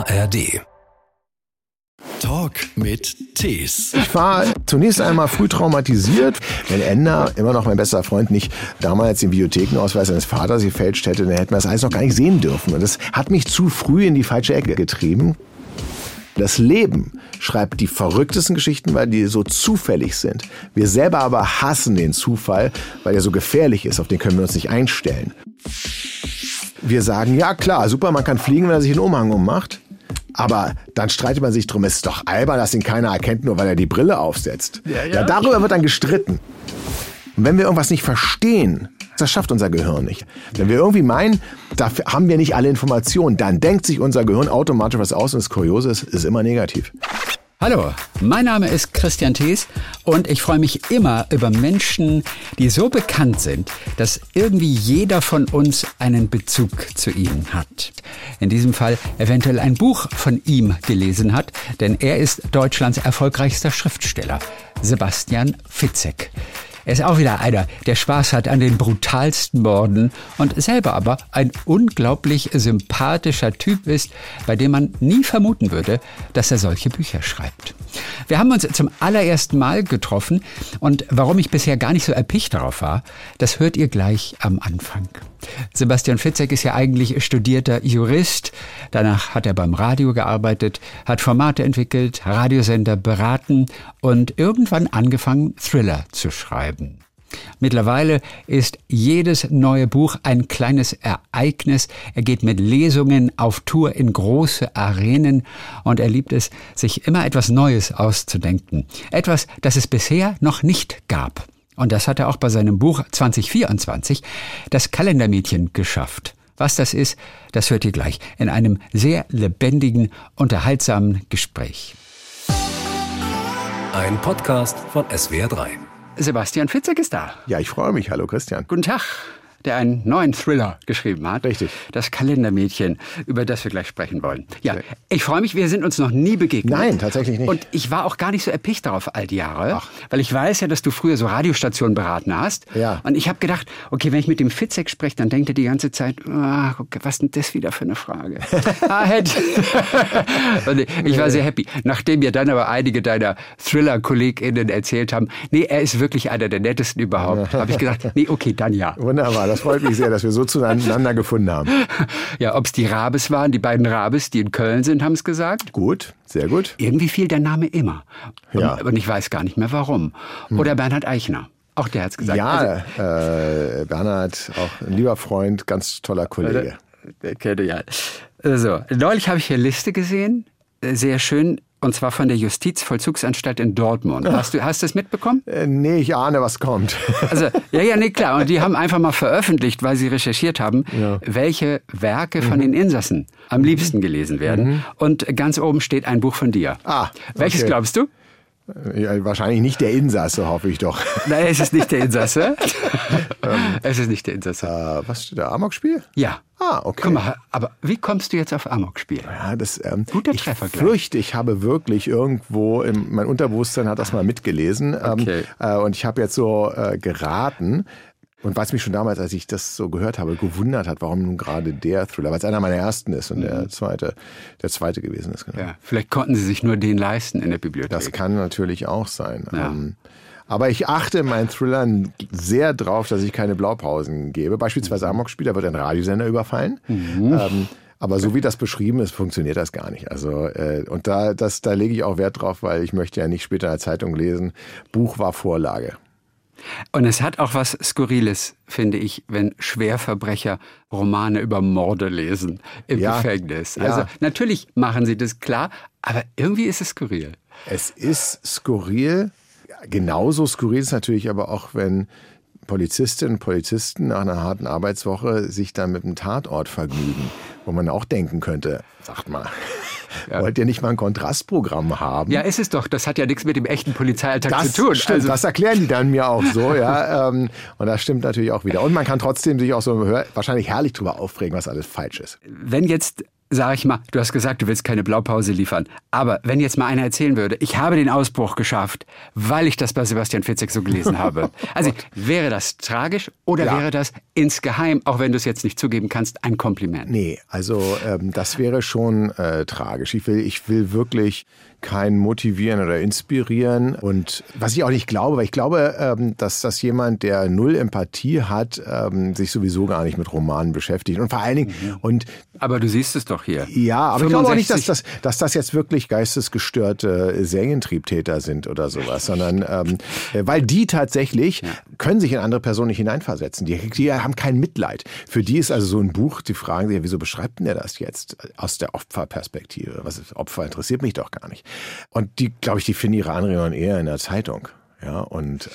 ARD. Talk mit Tees. Ich war zunächst einmal früh traumatisiert. Wenn Ender, immer noch mein bester Freund, nicht damals den Videothekenausweis seines Vaters gefälscht hätte, dann hätten wir das alles noch gar nicht sehen dürfen. Und das hat mich zu früh in die falsche Ecke getrieben. Das Leben schreibt die verrücktesten Geschichten, weil die so zufällig sind. Wir selber aber hassen den Zufall, weil er so gefährlich ist. Auf den können wir uns nicht einstellen. Wir sagen, ja klar, super, man kann fliegen, wenn er sich einen Umhang ummacht. Aber dann streitet man sich drum, es ist doch albern, dass ihn keiner erkennt, nur weil er die Brille aufsetzt. Ja, darüber wird dann gestritten. Und wenn wir irgendwas nicht verstehen, das schafft unser Gehirn nicht. Wenn wir irgendwie meinen, dafür haben wir nicht alle Informationen, dann denkt sich unser Gehirn automatisch was aus und das Kuriose ist immer negativ. Hallo, mein Name ist Christian Thees und ich freue mich immer über Menschen, die so bekannt sind, dass irgendwie jeder von uns einen Bezug zu ihnen hat. In diesem Fall eventuell ein Buch von ihm gelesen hat, denn er ist Deutschlands erfolgreichster Schriftsteller, Sebastian Fitzek. Er ist auch wieder einer, der Spaß hat an den brutalsten Morden und selber aber ein unglaublich sympathischer Typ ist, bei dem man nie vermuten würde, dass er solche Bücher schreibt. Wir haben uns zum allerersten Mal getroffen und warum ich bisher gar nicht so erpicht darauf war, das hört ihr gleich am Anfang. Sebastian Fitzek ist ja eigentlich studierter Jurist. Danach hat er beim Radio gearbeitet, hat Formate entwickelt, Radiosender beraten und irgendwann angefangen, Thriller zu schreiben. Mittlerweile ist jedes neue Buch ein kleines Ereignis. Er geht mit Lesungen auf Tour in große Arenen und er liebt es, sich immer etwas Neues auszudenken. Etwas, das es bisher noch nicht gab. Und das hat er auch bei seinem Buch 2024, Das Kalendermädchen, geschafft. Was das ist, das hört ihr gleich in einem sehr lebendigen, unterhaltsamen Gespräch. Ein Podcast von SWR3. Sebastian Fitzek ist da. Ja, ich freue mich. Hallo Christian. Guten Tag. Der einen neuen Thriller geschrieben hat. Richtig. Das Kalendermädchen, über das wir gleich sprechen wollen. Ja, ich freue mich, wir sind uns noch nie begegnet. Nein, tatsächlich nicht. Und ich war auch gar nicht so erpicht darauf all die Jahre, weil ich weiß ja, dass du früher so Radiostationen beraten hast. Ja. Und ich habe gedacht, okay, wenn ich mit dem Fitzek spreche, dann denkt er die ganze Zeit, okay, was ist denn das wieder für eine Frage? Und ich war sehr happy. Nachdem mir dann aber einige deiner Thriller-KollegInnen erzählt haben, nee, er ist wirklich einer der nettesten überhaupt, habe ich gesagt, nee, okay, dann ja. Wunderbar. Das freut mich sehr, dass wir so zueinander gefunden haben. Ja, ob es die Rabes waren, die beiden Rabes, die in Köln sind, haben es gesagt. Gut, sehr gut. Irgendwie fiel der Name immer. Ja. Und ich weiß gar nicht mehr warum. Oder Bernhard Eichner. Auch der hat es gesagt. Ja, Bernhard, auch ein lieber Freund, ganz toller Kollege. Der kennt ja. So, neulich habe ich hier eine Liste gesehen. Sehr schön. Und zwar von der Justizvollzugsanstalt in Dortmund. Hast du das mitbekommen? Nee, ich ahne, was kommt. Also, nee, klar. Und die haben einfach mal veröffentlicht, weil sie recherchiert haben, welche Werke von den Insassen am liebsten gelesen werden. Und ganz oben steht ein Buch von dir. Okay. Welches glaubst du? Ja, wahrscheinlich nicht der Insasse, hoffe ich doch. Nein, es ist nicht der Insasse. Es ist nicht der Insasse. Was steht da? Amokspiel? Ja. Okay. Guck mal, aber wie kommst du jetzt auf Amokspiel? Ja, guter Treffer. Ich fürchte, ich habe wirklich irgendwo, mein Unterbewusstsein hat das mal mitgelesen. Okay. Und ich habe jetzt so geraten. Und was mich schon damals, als ich das so gehört habe, gewundert hat, warum nun gerade der Thriller, weil es einer meiner ersten ist und der zweite gewesen ist. Genau. Ja, vielleicht konnten sie sich nur den leisten in der Bibliothek. Das kann natürlich auch sein. Ja. Aber ich achte in meinen Thrillern sehr drauf, dass ich keine Blaupausen gebe. Beispielsweise Amokspiel, da wird ein Radiosender überfallen. Aber so wie das beschrieben ist, funktioniert das gar nicht. Also und da lege ich auch Wert drauf, weil ich möchte ja nicht später in der Zeitung lesen. Buch war Vorlage. Und es hat auch was Skurriles, finde ich, wenn Schwerverbrecher Romane über Morde lesen im Gefängnis. Also natürlich machen sie das klar, aber irgendwie ist es skurril. Es ist skurril. Genauso skurril ist natürlich aber auch, wenn Polizistinnen und Polizisten nach einer harten Arbeitswoche sich dann mit einem Tatort vergnügen, wo man auch denken könnte, sagt mal, wollt ihr nicht mal ein Kontrastprogramm haben? Ja, ist es doch. Das hat ja nichts mit dem echten Polizeialltag zu tun. Stimmt, das erklären die dann mir auch so. Ja, und das stimmt natürlich auch wieder. Und man kann trotzdem sich auch so wahrscheinlich herrlich drüber aufregen, was alles falsch ist. Wenn jetzt sag ich mal, du hast gesagt, du willst keine Blaupause liefern. Aber wenn jetzt mal einer erzählen würde, ich habe den Ausbruch geschafft, weil ich das bei Sebastian Fitzek so gelesen habe. Also wäre das tragisch oder wäre das insgeheim, auch wenn du es jetzt nicht zugeben kannst, ein Kompliment? Nee, also das wäre schon tragisch. Ich will wirklich keinen motivieren oder inspirieren. Und was ich auch nicht glaube, weil ich glaube, dass das jemand, der null Empathie hat, sich sowieso gar nicht mit Romanen beschäftigt. Und vor allen Dingen, aber du siehst es doch hier. Ja, aber 65. Ich glaube auch nicht, dass das jetzt wirklich geistesgestörte Serientriebtäter sind oder sowas, sondern weil die tatsächlich können sich in andere Personen nicht hineinversetzen. Die haben kein Mitleid. Für die ist also so ein Buch, die fragen sich, wieso beschreibt denn der das jetzt aus der Opferperspektive? Was ist Opfer? Interessiert mich doch gar nicht. Und die, glaube ich, die finden ihre Anregungen eher in der Zeitung. Ja, und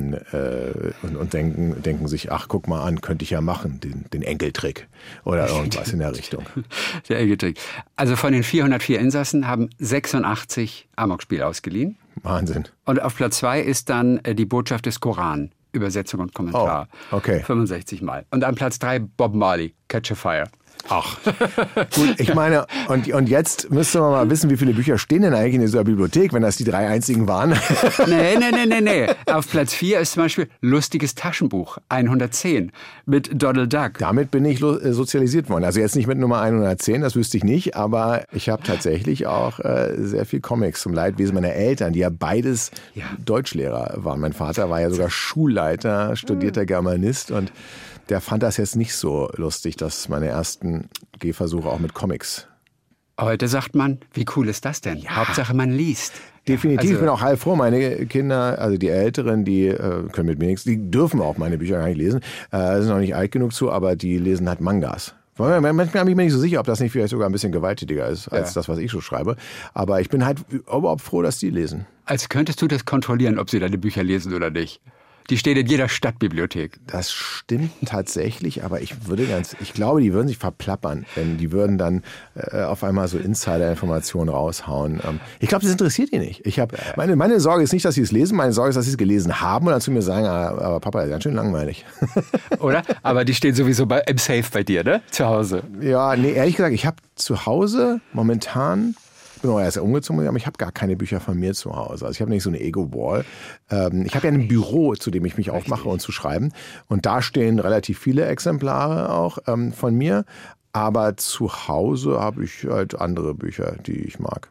denken sich, ach, guck mal an, könnte ich ja machen, den Enkeltrick oder irgendwas in der Richtung. Der Enkeltrick. Also von den 404 Insassen haben 86 Amokspiel ausgeliehen. Wahnsinn. Und auf Platz 2 ist dann die Botschaft des Koran, Übersetzung und Kommentar. Oh, okay. 65 Mal. Und an Platz 3 Bob Marley, Catch a Fire. Ach, gut, ich meine, und jetzt müsste man mal wissen, wie viele Bücher stehen denn eigentlich in dieser Bibliothek, wenn das die 3 einzigen waren? Nee. Auf Platz 4 ist zum Beispiel Lustiges Taschenbuch, 110, mit Donald Duck. Damit bin ich sozialisiert worden. Also jetzt nicht mit Nummer 110, das wüsste ich nicht, aber ich habe tatsächlich auch sehr viel Comics zum Leidwesen meiner Eltern, die ja beides Deutschlehrer waren. Mein Vater war ja sogar Schulleiter, studierter Germanist und der fand das jetzt nicht so lustig, dass meine ersten Gehversuche auch mit Comics. Heute sagt man, wie cool ist das denn? Ja. Hauptsache man liest. Definitiv, also, ich bin auch heilfroh. Meine Kinder, also die Älteren, die können mit mir nichts, die dürfen auch meine Bücher gar nicht lesen, sind noch nicht alt genug zu, aber die lesen halt Mangas. Manchmal bin ich mir nicht so sicher, ob das nicht vielleicht sogar ein bisschen gewalttätiger ist, als das, was ich so schreibe. Aber ich bin halt überhaupt froh, dass die lesen. Als könntest du das kontrollieren, ob sie deine Bücher lesen oder nicht. Die steht in jeder Stadtbibliothek. Das stimmt tatsächlich, aber ich glaube, die würden sich verplappern, denn die würden dann auf einmal so Insider-Informationen raushauen. Ich glaube, das interessiert die nicht. Meine Sorge ist nicht, dass sie es lesen, meine Sorge ist, dass sie es gelesen haben und dann zu mir sagen, aber Papa, das ist ganz schön langweilig. Oder? Aber die stehen sowieso im Safe bei dir, ne? Zu Hause. Ja, nee, ehrlich gesagt, ich habe zu Hause momentan, ich bin auch erst umgezogen, aber ich habe gar keine Bücher von mir zu Hause. Also ich habe nicht so eine Ego-Wall. Ich habe ja ein Büro, zu dem ich mich aufmache und zu schreiben. Und da stehen relativ viele Exemplare auch von mir. Aber zu Hause habe ich halt andere Bücher, die ich mag.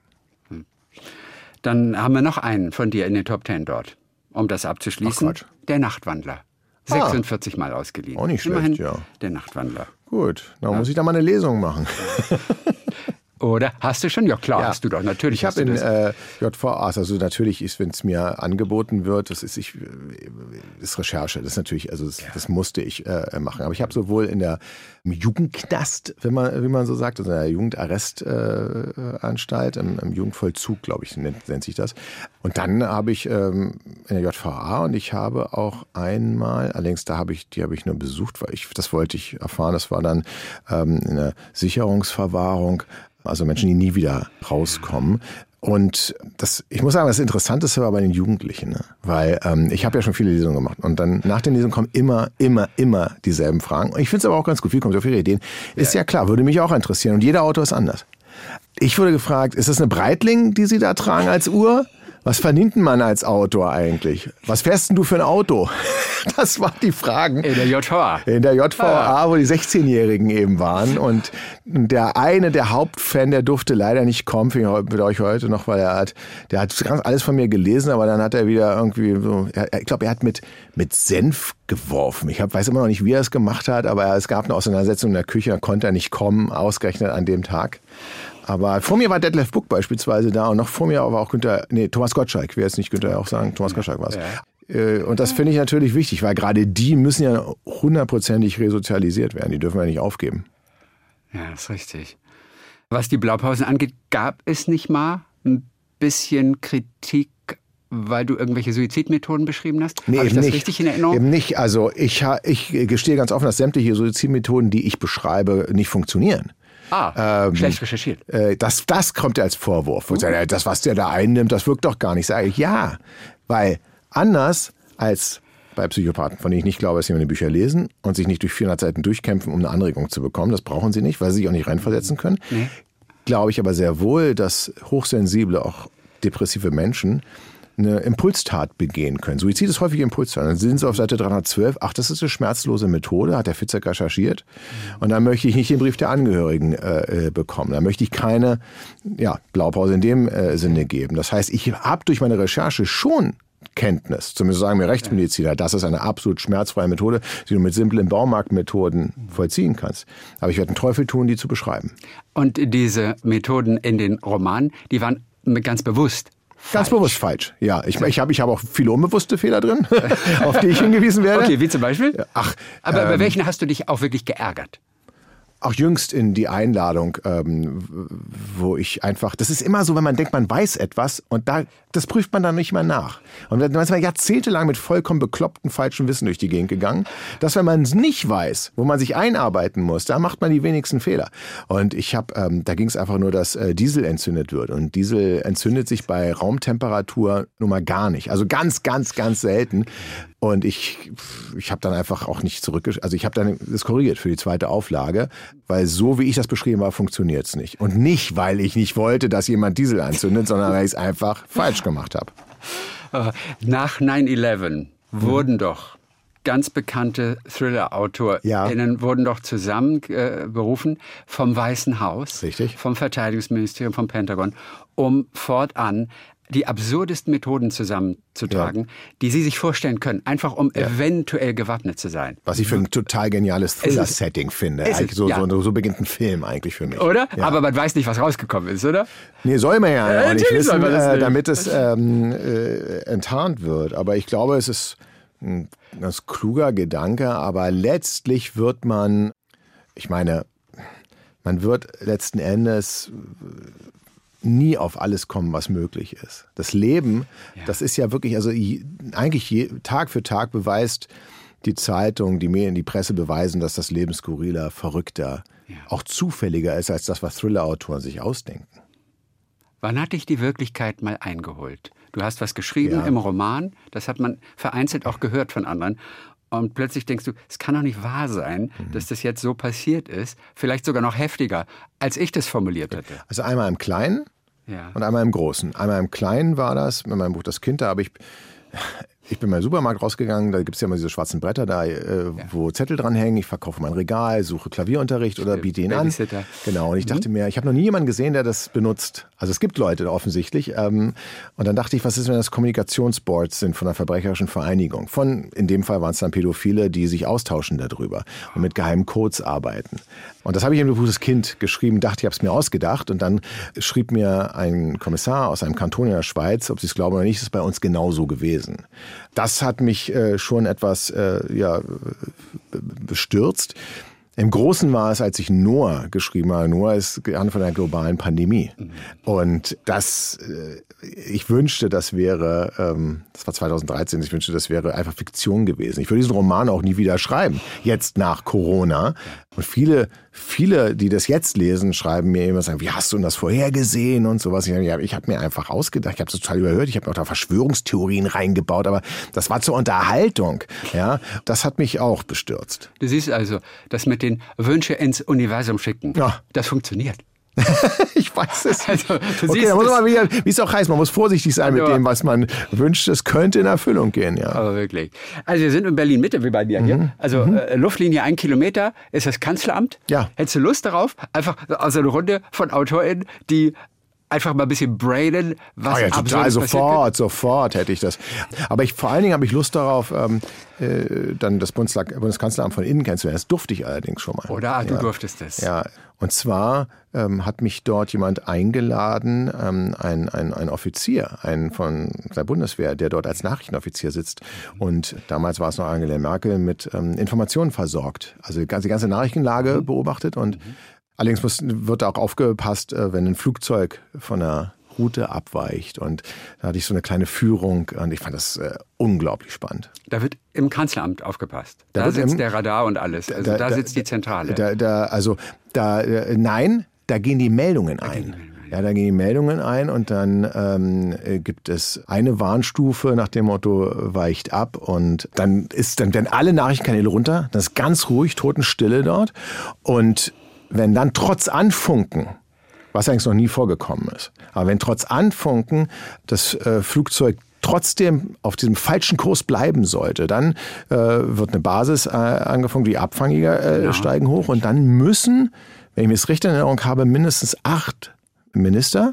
Dann haben wir noch einen von dir in den Top 10 dort. Um das abzuschließen, Der Nachtwandler. 46 Mal ausgeliehen. Auch nicht schlecht, immerhin Der Nachtwandler. Gut, dann muss ich da mal eine Lesung machen. Oder? Hast du schon? Ja, klar, hast du doch. Natürlich. Ich habe in JVAs, also natürlich, wenn es mir angeboten wird, das ist Recherche. Das ist natürlich, also das musste ich machen. Aber ich habe sowohl im Jugendknast, wie man so sagt, also in der Jugendarrestanstalt, im Jugendvollzug, glaube ich, nennt sich das. Und dann habe ich in der JVA und ich habe auch einmal, allerdings die habe ich nur besucht, weil das wollte ich erfahren. Das war dann in der Sicherungsverwahrung. Also Menschen, die nie wieder rauskommen. Und ich muss sagen, das Interessanteste war bei den Jugendlichen, ne? Weil ich habe ja schon viele Lesungen gemacht und dann nach den Lesungen kommen immer dieselben Fragen. Und ich finde es aber auch ganz gut, viel kommt auf ihre Ideen. Ist ja klar, würde mich auch interessieren und jeder Autor ist anders. Ich wurde gefragt, ist das eine Breitling, die Sie da tragen als Uhr? Was verdient man als Autor eigentlich? Was fährst denn du für ein Auto? Das waren die Fragen. In der JVA. In der JVA, wo die 16-Jährigen eben waren. Und der Hauptfan, der durfte leider nicht kommen, mit euch heute noch, weil der hat alles von mir gelesen, aber dann hat er wieder irgendwie so, ich glaube, er hat mit Senf geworfen. Ich weiß immer noch nicht, wie er es gemacht hat, aber es gab eine Auseinandersetzung in der Küche, da konnte er nicht kommen, ausgerechnet an dem Tag. Aber vor mir war Detlef Buck beispielsweise da und noch vor mir aber auch Thomas Gottschalk. Ich will jetzt nicht Günther auch sagen, Thomas Gottschalk war es. Ja. Und das finde ich natürlich wichtig, weil gerade die müssen ja 100%ig resozialisiert werden. Die dürfen wir nicht aufgeben. Ja, das ist richtig. Was die Blaupausen angeht, gab es nicht mal ein bisschen Kritik, weil du irgendwelche Suizidmethoden beschrieben hast? Nee, habe ich das richtig in Erinnerung? Eben nicht. Also ich gestehe ganz offen, dass sämtliche Suizidmethoden, die ich beschreibe, nicht funktionieren. Schlecht recherchiert. Das kommt ja als Vorwurf. Das, was der da einnimmt, das wirkt doch gar nicht. Sage ich, ja, weil anders als bei Psychopathen, von denen ich nicht glaube, dass sie meine Bücher lesen und sich nicht durch 400 Seiten durchkämpfen, um eine Anregung zu bekommen. Das brauchen sie nicht, weil sie sich auch nicht reinversetzen können. Nee. Glaube ich aber sehr wohl, dass hochsensible, auch depressive Menschen eine Impulstat begehen können. Suizid ist häufig Impulstat. Dann sind sie auf Seite 312, ach, das ist eine schmerzlose Methode, hat der Fitzek recherchiert. Und dann möchte ich nicht den Brief der Angehörigen bekommen. Da möchte ich keine Blaupause in dem Sinne geben. Das heißt, ich habe durch meine Recherche schon Kenntnis, zumindest sagen mir Rechtsmediziner, das ist eine absolut schmerzfreie Methode, die du mit simplen Baumarktmethoden vollziehen kannst. Aber ich werde einen Teufel tun, die zu beschreiben. Und diese Methoden in den Romanen, die waren ganz bewusst Ganz bewusst falsch, ja. Ich habe auch viele unbewusste Fehler drin, auf die ich hingewiesen werde. Okay, wie zum Beispiel? Aber bei welchen hast du dich auch wirklich geärgert? Auch jüngst in die Einladung, wo ich einfach, das ist immer so, wenn man denkt, man weiß etwas und das prüft man dann nicht mehr nach. Und dann ist man jahrzehntelang mit vollkommen bekloppten, falschen Wissen durch die Gegend gegangen, dass wenn man es nicht weiß, wo man sich einarbeiten muss, da macht man die wenigsten Fehler. Und ich habe, da ging es einfach nur, dass Diesel entzündet wird. Und Diesel entzündet sich bei Raumtemperatur nun mal gar nicht. Also ganz, ganz, ganz selten. Und ich habe dann einfach auch nicht also ich habe dann das korrigiert für die zweite Auflage, weil so wie ich das beschrieben habe, funktioniert es nicht. Und nicht, weil ich nicht wollte, dass jemand Diesel anzündet, sondern weil ich es einfach falsch gemacht habe. Nach 9/11 wurden doch ganz bekannte Thriller-AutorInnen wurden doch zusammen berufen vom Weißen Haus, richtig, vom Verteidigungsministerium, vom Pentagon, um fortan die absurdesten Methoden zusammenzutragen, die Sie sich vorstellen können, einfach um eventuell gewappnet zu sein. Was ich für ein total geniales Thriller-Setting finde. So beginnt ein Film eigentlich für mich. Oder? Ja. Aber man weiß nicht, was rausgekommen ist, oder? Nee, soll man ja auch nicht wissen, damit es enttarnt wird. Aber ich glaube, es ist ein ganz kluger Gedanke, aber letztlich wird man wird letzten Endes nie auf alles kommen, was möglich ist. Das Leben, das ist ja wirklich, also eigentlich Tag für Tag beweist die Zeitung, die Medien, die Presse beweisen, dass das Leben skurriler, verrückter, auch zufälliger ist, als das, was Thriller-Autoren sich ausdenken. Wann hat dich die Wirklichkeit mal eingeholt? Du hast was geschrieben im Roman, das hat man vereinzelt auch gehört von anderen. Und plötzlich denkst du, es kann doch nicht wahr sein, dass das jetzt so passiert ist. Vielleicht sogar noch heftiger, als ich das formuliert hatte. Also einmal im Kleinen und einmal im Großen. Einmal im Kleinen war das, mit meinem Buch Das Kind, da habe ich bin mal in den Supermarkt rausgegangen, da gibt es ja immer diese schwarzen Bretter da, wo Zettel dran hängen. Ich verkaufe mein Regal, suche Klavierunterricht oder biete ihn an. Genau, und ich dachte mir, ich habe noch nie jemanden gesehen, der das benutzt. Also es gibt Leute offensichtlich. Und dann dachte ich, was ist, wenn das Kommunikationsboards sind von einer verbrecherischen Vereinigung? In dem Fall waren es dann Pädophile, die sich austauschen darüber und mit geheimen Codes arbeiten. Und das habe ich im Buch Das Kind geschrieben, dachte, ich habe es mir ausgedacht. Und dann schrieb mir ein Kommissar aus einem Kanton in der Schweiz, ob Sie es glauben oder nicht, ist bei uns genauso gewesen. Das hat mich schon etwas bestürzt. Im Großen war es, als ich Noah geschrieben habe. Noah ist gehandelt von einer globalen Pandemie. Und ich wünschte, das wäre, das war 2013, ich wünschte, das wäre einfach Fiktion gewesen. Ich würde diesen Roman auch nie wieder schreiben, jetzt nach Corona. Und viele, die das jetzt lesen, schreiben mir immer, sagen, wie hast du denn das vorhergesehen und sowas. Ich habe mir einfach ausgedacht, ich habe es total überhört, ich habe auch da Verschwörungstheorien reingebaut, aber das war zur Unterhaltung. Ja, das hat mich auch bestürzt. Du siehst also, das mit den Wünsche ins Universum schicken, das funktioniert. Ich weiß es nicht. Also, okay, da muss man wieder, wie es auch heißt, man muss vorsichtig sein mit dem, was man wünscht. Es könnte in Erfüllung gehen, ja. Aber wirklich. Also wir sind in Berlin-Mitte, wie bei mir hier. Also Luftlinie 1 Kilometer ist das Kanzleramt. Ja. Hättest du Lust darauf? Einfach also eine Runde von AutorInnen, die einfach mal ein bisschen brainen, was total sofort hätte ich das. Aber vor allen Dingen habe ich Lust darauf, dann das Bundeskanzleramt von innen kennenzulernen. Das durfte ich allerdings schon mal. Oder? Du durftest es. Ja. Und zwar hat mich dort jemand eingeladen, ein Offizier, von der Bundeswehr, der dort als Nachrichtenoffizier sitzt. Und damals war es noch Angela Merkel, mit Informationen versorgt. Also die ganze Nachrichtenlage beobachtet und allerdings wird da auch aufgepasst, wenn ein Flugzeug von der Route abweicht. Und da hatte ich so eine kleine Führung und ich fand das unglaublich spannend. Da wird im Kanzleramt aufgepasst. Da sitzt der Radar und alles. Also da sitzt die Zentrale. Nein, da gehen die Meldungen ein. Ja, da gehen die Meldungen ein und dann gibt es eine Warnstufe nach dem Motto, weicht ab und dann werden alle Nachrichtenkanäle runter, das ist ganz ruhig, Totenstille dort und wenn dann trotz Anfunken, was eigentlich noch nie vorgekommen ist, aber wenn trotz Anfunken das Flugzeug trotzdem auf diesem falschen Kurs bleiben sollte, dann wird eine Basis angefangen, die Abfangjäger steigen hoch und dann müssen, wenn ich mir das recht in Erinnerung habe, mindestens 8 Minister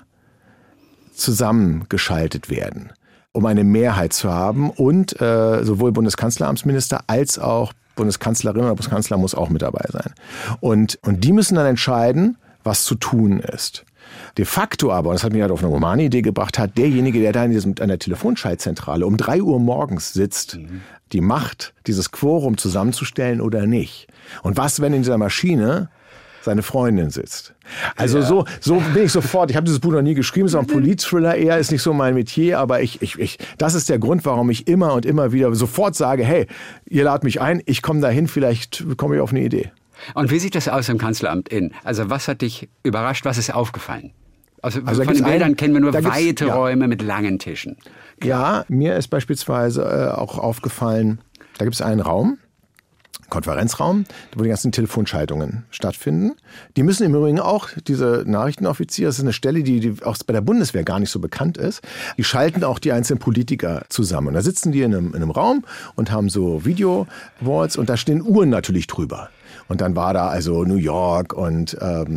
zusammengeschaltet werden, um eine Mehrheit zu haben und sowohl Bundeskanzleramtsminister als auch Bundeskanzlerin oder Bundeskanzler muss auch mit dabei sein. Und die müssen dann entscheiden, was zu tun ist. De facto aber, und das hat mich halt auf eine humane Idee gebracht, hat derjenige, der da an der Telefonschaltzentrale um 3 Uhr morgens sitzt, die Macht, dieses Quorum zusammenzustellen oder nicht. Und was, wenn in dieser Maschine seine Freundin sitzt? Also so bin ich sofort, ich habe dieses Buch noch nie geschrieben, es ist auch ein Polit-Thriller eher, ist nicht so mein Metier, aber das ist der Grund, warum ich immer und immer wieder sofort sage, hey, ihr ladet mich ein, ich komme dahin, vielleicht komme ich auf eine Idee. Und wie sieht das aus im Kanzleramt innen? Also was hat dich überrascht, was ist aufgefallen? Also von den Bildern kennen wir nur weite Räume mit langen Tischen. Ja, mir ist beispielsweise auch aufgefallen, da gibt es einen Raum, Konferenzraum, wo die ganzen Telefonschaltungen stattfinden. Die müssen im Übrigen auch, diese Nachrichtenoffiziere, das ist eine Stelle, die auch bei der Bundeswehr gar nicht so bekannt ist, die schalten auch die einzelnen Politiker zusammen. Und da sitzen die in einem Raum und haben so Video-Walls und da stehen Uhren natürlich drüber. Und dann war da also New York und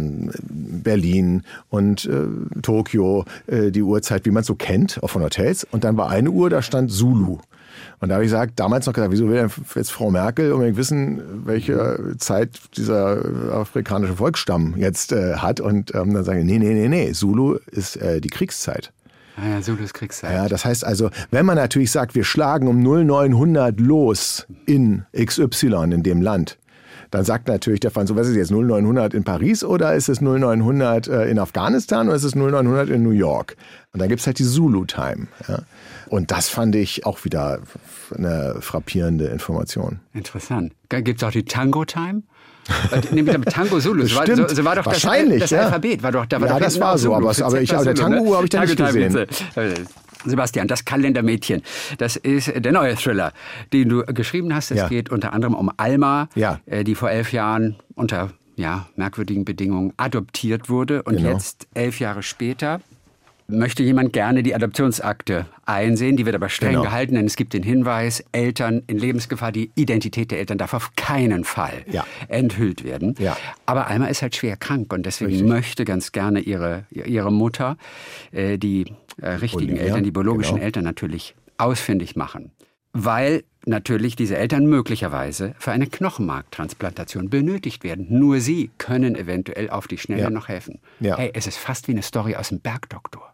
Berlin und Tokio, die Uhrzeit, wie man es so kennt, auch von Hotels. Und dann war eine Uhr, da stand Zulu. Und da habe ich damals noch gesagt, wieso will denn jetzt Frau Merkel unbedingt wissen, welche Zeit dieser afrikanische Volksstamm jetzt hat? Und dann sage ich, nee, Zulu ist die Kriegszeit. Ah ja, Zulu ist Kriegszeit. Ja, das heißt also, wenn man natürlich sagt, wir schlagen um 0900 los in XY in dem Land, dann sagt natürlich der Franzose, was ist jetzt 0900 in Paris oder ist es 0900 in Afghanistan oder ist es 0900 in New York? Und dann gibt es halt die Zulu-Time. Ja. Und das fand ich auch wieder eine frappierende Information. Interessant. Gibt es auch die Tango-Time? Nämlich mit Tango Zulu. So war doch wahrscheinlich, das Alphabet. War doch, das war so, aber der Tango habe ich da nicht gesehen. Sebastian, das Kalendermädchen, das ist der neue Thriller, den du geschrieben hast. Es geht unter anderem um Alma, die vor 11 Jahren unter merkwürdigen Bedingungen adoptiert wurde. Und jetzt, 11 Jahre später, möchte jemand gerne die Adoptionsakte einsehen. Die wird aber streng gehalten, denn es gibt den Hinweis, Eltern in Lebensgefahr, die Identität der Eltern darf auf keinen Fall enthüllt werden. Ja. Aber Alma ist halt schwer krank und deswegen möchte ganz gerne ihre Mutter die richtigen Eltern, die biologischen Eltern natürlich ausfindig machen. Weil natürlich diese Eltern möglicherweise für eine Knochenmarktransplantation benötigt werden. Nur sie können eventuell auf die Schnelle noch helfen. Ja. Hey, es ist fast wie eine Story aus dem Bergdoktor.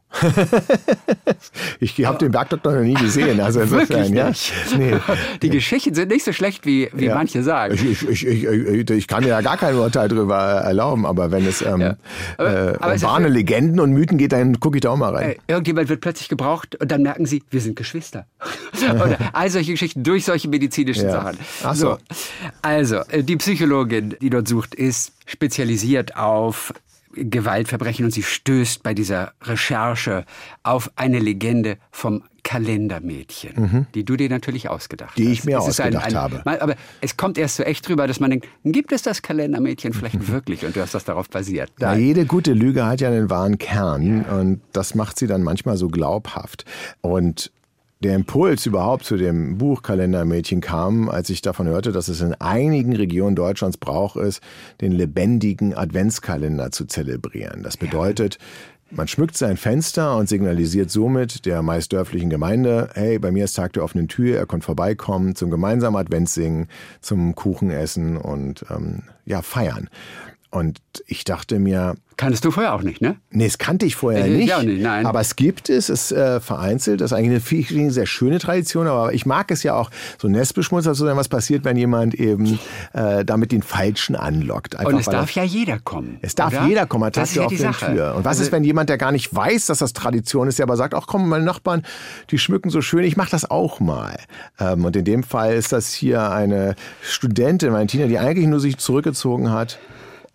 Ich habe den Bergdoktor noch nie gesehen. Also insofern, nicht. Nee. Die Geschichten sind nicht so schlecht, wie manche sagen. Ich kann mir ja gar kein Urteil darüber erlauben, aber wenn es urbane Legenden und Mythen geht, dann gucke ich da auch mal rein. Irgendjemand wird plötzlich gebraucht und dann merken sie, wir sind Geschwister. Oder all solche Geschichten durch solche medizinischen Sachen. Ach so. Also, die Psychologin, die dort sucht, ist spezialisiert auf Gewaltverbrechen und sie stößt bei dieser Recherche auf eine Legende vom Kalendermädchen, die du dir natürlich ausgedacht hast. Die ich mir ausgedacht habe. Aber es kommt erst so echt drüber, dass man denkt, gibt es das Kalendermädchen vielleicht wirklich? Und du hast das darauf basiert. Ja, jede gute Lüge hat ja einen wahren Kern und das macht sie dann manchmal so glaubhaft. Und der Impuls überhaupt zu dem Buch Kalendermädchen kam, als ich davon hörte, dass es in einigen Regionen Deutschlands Brauch ist, den lebendigen Adventskalender zu zelebrieren. Das bedeutet, man schmückt sein Fenster und signalisiert somit der meist dörflichen Gemeinde, hey, bei mir ist Tag der offenen Tür, er konnte vorbeikommen zum gemeinsamen Adventssingen, zum Kuchenessen und feiern. Und ich dachte mir... Kanntest du vorher auch nicht, ne? Nee, das kannte ich vorher nicht. Auch nicht, nein. Aber es gibt es, vereinzelt. Das ist eigentlich eine sehr schöne Tradition. Aber ich mag es ja auch, so Nestbeschmutzer zu sein, was passiert, wenn jemand eben damit den Falschen anlockt. Einfach, und es darf ja jeder kommen. Es darf jeder kommen, er Tag der offenen Tür. Und was ist, wenn jemand, der gar nicht weiß, dass das Tradition ist, der aber sagt, ach komm, meine Nachbarn, die schmücken so schön, ich mache das auch mal. Und in dem Fall ist das hier eine Studentin, Valentina, die eigentlich nur sich zurückgezogen hat,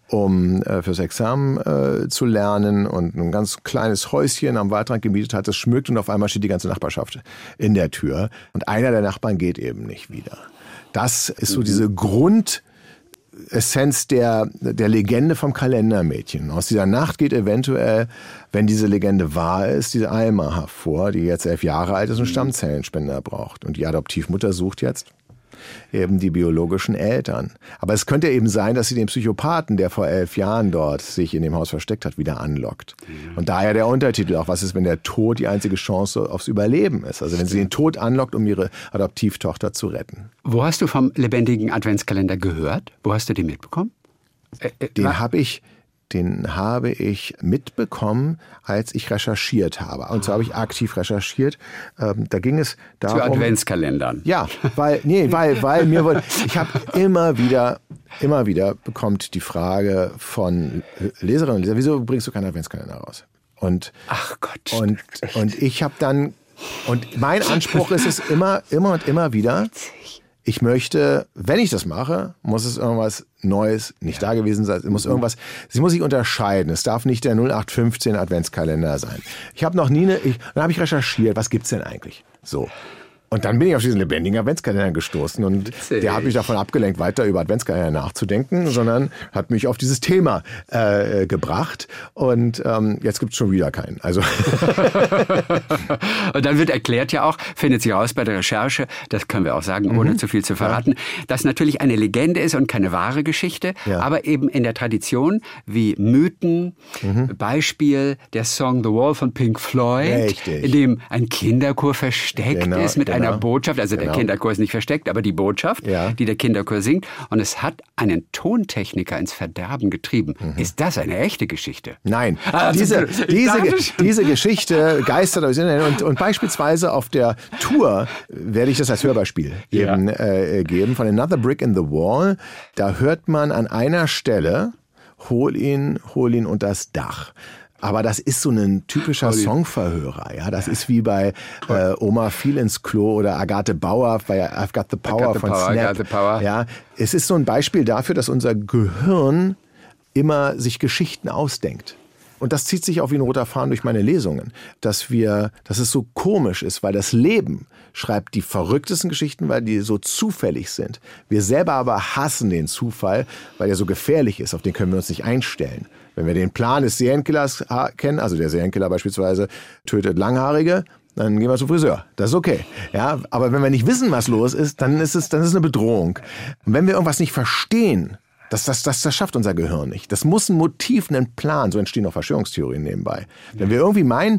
um fürs Examen zu lernen und ein ganz kleines Häuschen am Waldrand gemietet hat. Das schmückt und auf einmal steht die ganze Nachbarschaft in der Tür und einer der Nachbarn geht eben nicht wieder. Das ist so diese Grundessenz der Legende vom Kalendermädchen. Aus dieser Nacht geht eventuell, wenn diese Legende wahr ist, diese Alma hervor, die jetzt 11 Jahre alt ist und Stammzellenspender braucht. Und die Adoptivmutter sucht jetzt eben die biologischen Eltern. Aber es könnte eben sein, dass sie den Psychopathen, der vor 11 Jahren dort sich in dem Haus versteckt hat, wieder anlockt. Und daher der Untertitel auch, was ist, wenn der Tod die einzige Chance aufs Überleben ist? Also wenn sie den Tod anlockt, um ihre Adoptivtochter zu retten. Wo hast du vom lebendigen Adventskalender gehört? Wo hast du den mitbekommen? Den habe ich mitbekommen, als ich recherchiert habe. Und zwar habe ich aktiv recherchiert. Da ging es darum... Zu Adventskalendern. Ja, weil mir wurde... Ich habe immer wieder bekommt die Frage von Leserinnen und Lesern, wieso bringst du keinen Adventskalender raus? Ach Gott. Und ich habe dann... Und mein Anspruch ist es immer wieder... Ich möchte, wenn ich das mache, muss es irgendwas Neues, nicht da gewesen sein. Sie muss sich unterscheiden. Es darf nicht der 0815 Adventskalender sein. Ich habe noch nie dann habe ich recherchiert, was gibt's denn eigentlich? So. Und dann bin ich auf diesen lebendigen Adventskalender gestoßen und der hat mich davon abgelenkt, weiter über Adventskalender nachzudenken, sondern hat mich auf dieses Thema gebracht und jetzt gibt's schon wieder keinen. Also und dann wird erklärt ja auch, findet sich raus bei der Recherche, das können wir auch sagen, ohne zu viel zu verraten, dass natürlich eine Legende ist und keine wahre Geschichte, aber eben in der Tradition wie Mythen, Beispiel der Song The Wall von Pink Floyd, richtig, in dem ein Kinderchor versteckt ist mit einer Botschaft, also der Kinderchor ist nicht versteckt, aber die Botschaft, die der Kinderchor singt. Und es hat einen Tontechniker ins Verderben getrieben. Ist das eine echte Geschichte? Nein. Diese Geschichte geistert aus Internet und beispielsweise auf der Tour werde ich das als Hörbeispiel geben von Another Brick in the Wall. Da hört man an einer Stelle, hol ihn unter das Dach. Aber das ist so ein typischer Songverhörer. Ja, das ist wie bei Oma fiel ins Klo oder Agathe Bauer bei I've Got the Power von Snap. Ja, es ist so ein Beispiel dafür, dass unser Gehirn immer sich Geschichten ausdenkt. Und das zieht sich auch wie ein roter Faden durch meine Lesungen, dass es so komisch ist, weil das Leben schreibt die verrücktesten Geschichten, weil die so zufällig sind. Wir selber aber hassen den Zufall, weil er so gefährlich ist, auf den können wir uns nicht einstellen. Wenn wir den Plan des Serienkillers kennen, also der Serienkiller beispielsweise tötet Langhaarige, dann gehen wir zum Friseur. Das ist okay. Ja, aber wenn wir nicht wissen, was los ist, dann ist es eine Bedrohung. Und wenn wir irgendwas nicht verstehen, das schafft unser Gehirn nicht. Das muss ein Motiv, einen Plan. So entstehen auch Verschwörungstheorien nebenbei. Wenn wir irgendwie meinen,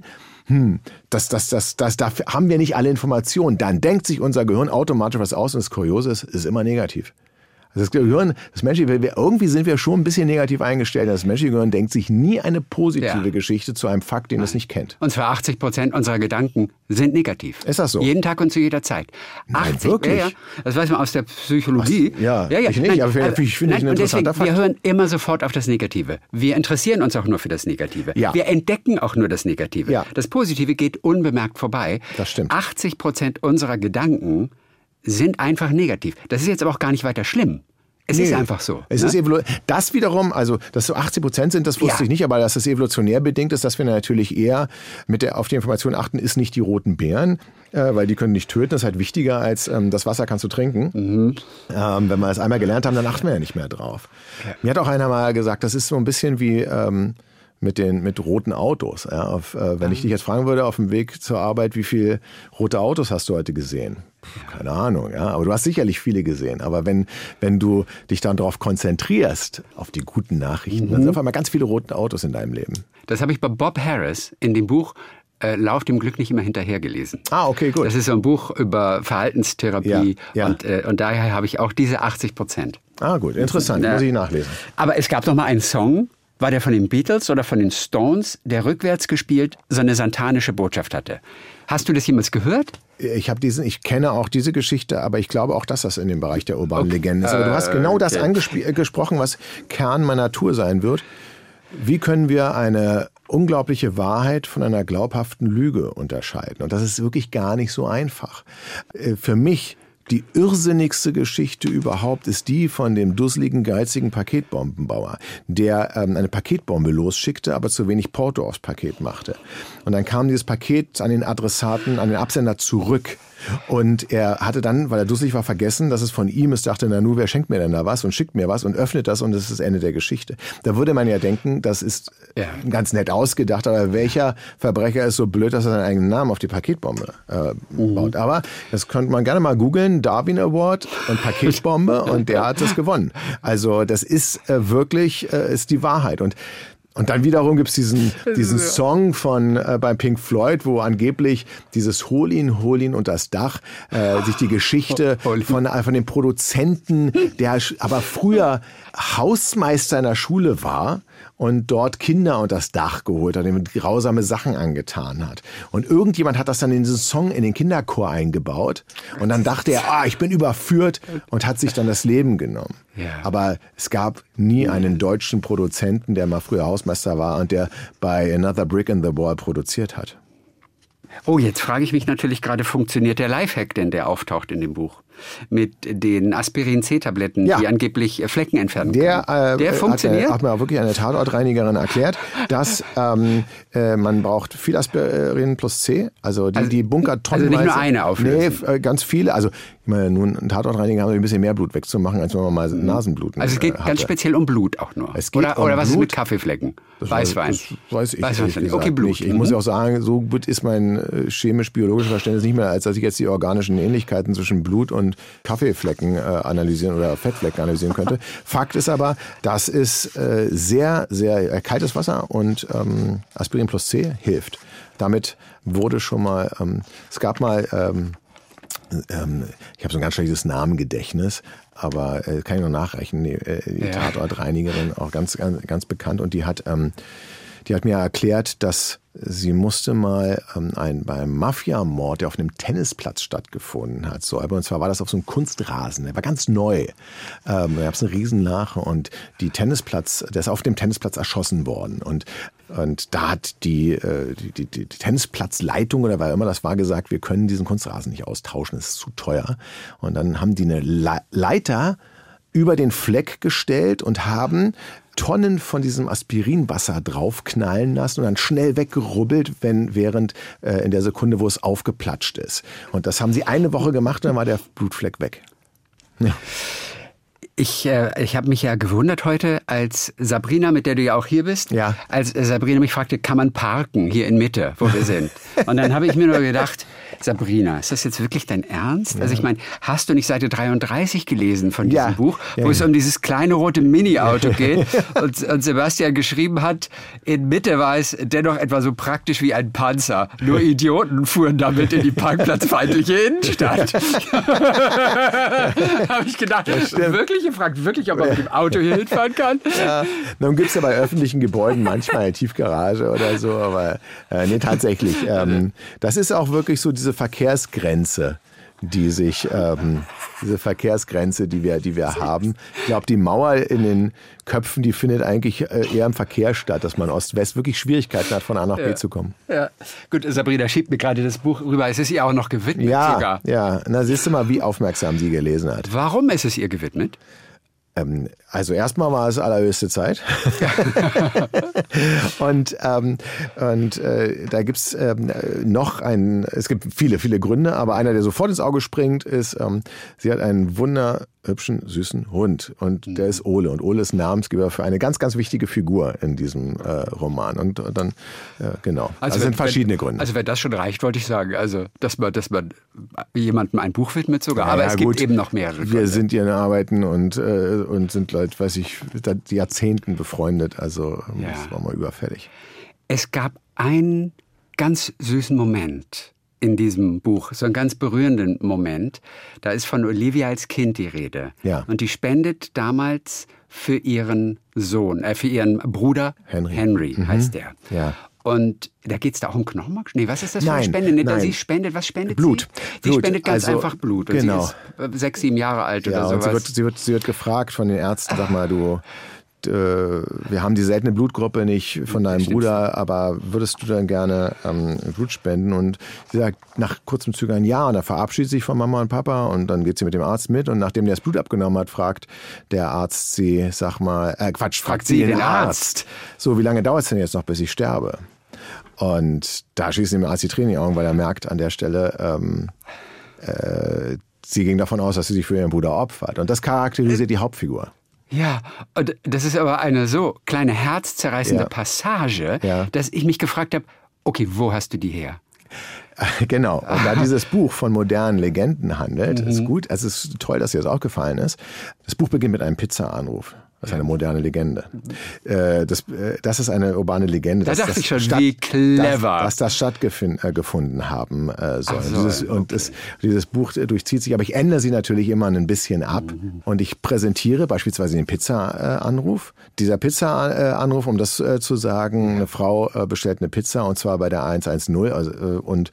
dafür haben wir nicht alle Informationen, dann denkt sich unser Gehirn automatisch was aus und das Kuriose ist immer negativ. Also das Gehirn, das menschliche, irgendwie sind wir schon ein bisschen negativ eingestellt. Das menschliche Gehirn denkt sich nie eine positive Geschichte zu einem Fakt, den es nicht kennt. Und zwar 80% unserer Gedanken sind negativ. Ist das so? Jeden Tag und zu jeder Zeit. Nein, wirklich? Ja, das weiß man aus der Psychologie. Ich nicht, aber ich finde es ein interessanter Fakt. Wir hören immer sofort auf das Negative. Wir interessieren uns auch nur für das Negative. Ja. Wir entdecken auch nur das Negative. Ja. Das Positive geht unbemerkt vorbei. Das stimmt. 80% unserer Gedanken sind einfach negativ. Das ist jetzt aber auch gar nicht weiter schlimm. Es ist einfach so. Es ist das wiederum, also dass so 80% sind, das wusste ich nicht, aber dass das evolutionär bedingt ist, dass wir natürlich eher auf die Information achten, ist nicht die roten Beeren, weil die können nicht töten. Das ist halt wichtiger als das Wasser kannst du trinken. Wenn wir es einmal gelernt haben, dann achten wir ja nicht mehr drauf. Ja. Mir hat auch einer mal gesagt, das ist so ein bisschen wie mit roten Autos. Ja, wenn ich dich jetzt fragen würde auf dem Weg zur Arbeit, wie viele rote Autos hast du heute gesehen? Keine Ahnung, ja, aber du hast sicherlich viele gesehen. Aber wenn du dich dann darauf konzentrierst, auf die guten Nachrichten, dann sind auf einmal ganz viele rote Autos in deinem Leben. Das habe ich bei Bob Harris in dem Buch Lauf dem Glück nicht immer hinterher gelesen. Ah, okay, gut. Das ist so ein Buch über Verhaltenstherapie und daher habe ich auch diese 80%. Ah, gut, interessant, muss ich nachlesen. Aber es gab noch mal einen Song, war der von den Beatles oder von den Stones, der rückwärts gespielt so eine satanische Botschaft hatte. Hast du das jemals gehört? Ich kenne auch diese Geschichte, aber ich glaube auch, dass das in dem Bereich der urbanen Legenden ist. Aber du hast genau das angesprochen, was Kern meiner Tour sein wird. Wie können wir eine unglaubliche Wahrheit von einer glaubhaften Lüge unterscheiden? Und das ist wirklich gar nicht so einfach. Für mich die irrsinnigste Geschichte überhaupt ist die von dem dusseligen, geizigen Paketbombenbauer, der eine Paketbombe losschickte, aber zu wenig Porto aufs Paket machte. Und dann kam dieses Paket an den Adressaten, an den Absender zurück. Und er hatte dann, weil er dusselig war, vergessen, dass es von ihm ist, dachte, na nu, wer schenkt mir denn da was und schickt mir was und öffnet das und das ist das Ende der Geschichte. Da würde man ja denken, das ist ganz nett ausgedacht, aber welcher Verbrecher ist so blöd, dass er seinen eigenen Namen auf die Paketbombe baut. Aber das könnte man gerne mal googeln, Darwin Award und Paketbombe und der hat es gewonnen. Also das ist wirklich, ist die Wahrheit. Und dann wiederum gibt's diesen Song von bei Pink Floyd, wo angeblich dieses Hol ihn und das Dach sich die Geschichte von dem Produzenten, der aber früher Hausmeister in der Schule war und dort Kinder unter das Dach geholt hat, dem grausame Sachen angetan hat. Und irgendjemand hat das dann in diesen Song in den Kinderchor eingebaut und dann dachte er, ich bin überführt und hat sich dann das Leben genommen. Ja. Aber es gab nie einen deutschen Produzenten, der mal früher Hausmeister war und der bei Another Brick in the Wall produziert hat. Oh, jetzt frage ich mich natürlich gerade, funktioniert der Lifehack denn, der auftaucht in dem Buch? Mit den Aspirin-C-Tabletten, die angeblich Flecken entfernen können. Der funktioniert? Hat mir auch wirklich eine Tatortreinigerin erklärt, dass man braucht viel Aspirin plus C, also die bunkert tonnenweise. Also nicht nur eine auflösen? Nee, ganz viele. Also ich meine, nun, ein Tatortreiniger haben ein bisschen mehr Blut wegzumachen, als wenn man mal Nasenbluten Also es geht ganz speziell um Blut auch nur? Oder was ist mit Kaffeeflecken? Weißwein? Das weiß ich nicht. Okay, Blut. Nicht. Ich muss ja auch sagen, so gut ist mein chemisch-biologisches Verständnis nicht mehr, als dass ich jetzt die organischen Ähnlichkeiten zwischen Blut und Kaffeeflecken analysieren oder Fettflecken analysieren könnte. Fakt ist aber, das ist sehr, sehr kaltes Wasser und Aspirin plus C hilft. Damit wurde schon mal, es gab mal, ich habe so ein ganz schlechtes Namengedächtnis, aber kann ich noch nachreichen, die Tatortreinigerin, auch ganz bekannt, und die hat mir erklärt, dass sie musste mal beim Mafia-Mord, der auf einem Tennisplatz stattgefunden hat, und zwar war das auf so einem Kunstrasen, der war ganz neu. Da gab es eine Riesenlache und der ist auf dem Tennisplatz erschossen worden und da hat die Tennisplatzleitung oder wer immer das war gesagt, wir können diesen Kunstrasen nicht austauschen, das ist zu teuer. Und dann haben die eine Leiter über den Fleck gestellt und haben Tonnen von diesem Aspirinwasser draufknallen lassen und dann schnell weggerubbelt, während in der Sekunde, wo es aufgeplatscht ist. Und das haben sie eine Woche gemacht und dann war der Blutfleck weg. Ja. Ich habe mich ja gewundert heute, als Sabrina, mit der du ja auch hier bist, als Sabrina mich fragte, kann man parken hier in Mitte, wo wir sind? Und dann habe ich mir nur gedacht, Sabrina, ist das jetzt wirklich dein Ernst? Ja. Also ich meine, hast du nicht Seite 33 gelesen von diesem Buch, wo es um dieses kleine rote Mini-Auto geht und Sebastian geschrieben hat, in Mitte war es dennoch etwa so praktisch wie ein Panzer. Nur Idioten fuhren damit in die parkplatzfeindliche Innenstadt. Habe ich gedacht, wirklich? Ihr fragt wirklich, ob man mit dem Auto hier hinfahren kann? Ja, nun gibt es ja bei öffentlichen Gebäuden manchmal eine Tiefgarage oder so, aber nee, tatsächlich. Das ist auch wirklich so diese Verkehrsgrenze, die wir haben. Ich glaube, die Mauer in den Köpfen, die findet eigentlich eher im Verkehr statt, dass man Ost-West wirklich Schwierigkeiten hat, von A nach B zu kommen. Ja. Gut, Sabrina schiebt mir gerade das Buch rüber. Es ist ihr auch noch gewidmet sogar. Ja, na siehst du mal, wie aufmerksam sie gelesen hat. Warum ist es ihr gewidmet? Also erstmal war es allerhöchste Zeit. und da gibt's es gibt viele, viele Gründe, aber einer, der sofort ins Auge springt, ist, sie hat einen wunderhübschen, süßen Hund und der ist Ole. Und Ole ist Namensgeber für eine ganz, ganz wichtige Figur in diesem Roman. Und dann, genau. Also sind verschiedene Gründe. Also wenn das schon reicht, wollte ich sagen. Also, dass man jemandem ein Buch widmet sogar. Aber es gibt eben noch mehrere Gründe. Wir sind ihren Arbeiten und sind Leute, weiß ich, seit Jahrzehnten befreundet. Also das war mal überfällig. Es gab einen ganz süßen Moment in diesem Buch, so einen ganz berührenden Moment. Da ist von Olivia als Kind die Rede. Ja. Und die spendet damals für ihren Sohn, für ihren Bruder Henry heißt der. Ja. Und da geht es da auch um Knochenmark? Nee, was ist das für eine Spende? Nein. Sie spendet, was spendet Blut. Sie spendet ganz einfach Blut. Und genau. Sie ist 6, 7 Jahre alt oder sowas. Und sie wird gefragt von den Ärzten, sag mal, wir haben die seltene Blutgruppe nicht von deinem Bruder, aber würdest du dann gerne Blut spenden? Und sie sagt nach kurzem Zögern ja, und dann verabschiedet sich von Mama und Papa und dann geht sie mit dem Arzt mit und nachdem der das Blut abgenommen hat, fragt der Arzt sie, fragt sie den Arzt. So, wie lange dauert es denn jetzt noch, bis ich sterbe? Und da schießen dem Arzt die Tränen in die Augen, weil er merkt an der Stelle, sie ging davon aus, dass sie sich für ihren Bruder opfert. Und das charakterisiert die Hauptfigur. Ja, und das ist aber eine so kleine herzzerreißende Passage, dass ich mich gefragt habe, okay, wo hast du die her? Genau. Und da dieses Buch von modernen Legenden handelt, ist gut. Es ist toll, dass dir das aufgefallen ist. Das Buch beginnt mit einem Pizza-Anruf. Das ist eine moderne Legende. Das ist eine urbane Legende. Da dachte ich schon, wie clever. Dass das stattgefunden haben soll. Dieses Buch durchzieht sich, aber ich ändere sie natürlich immer ein bisschen ab. Und ich präsentiere beispielsweise den Pizza-Anruf. Dieser Pizza-Anruf, um das zu sagen, eine Frau bestellt eine Pizza und zwar bei der 110. Und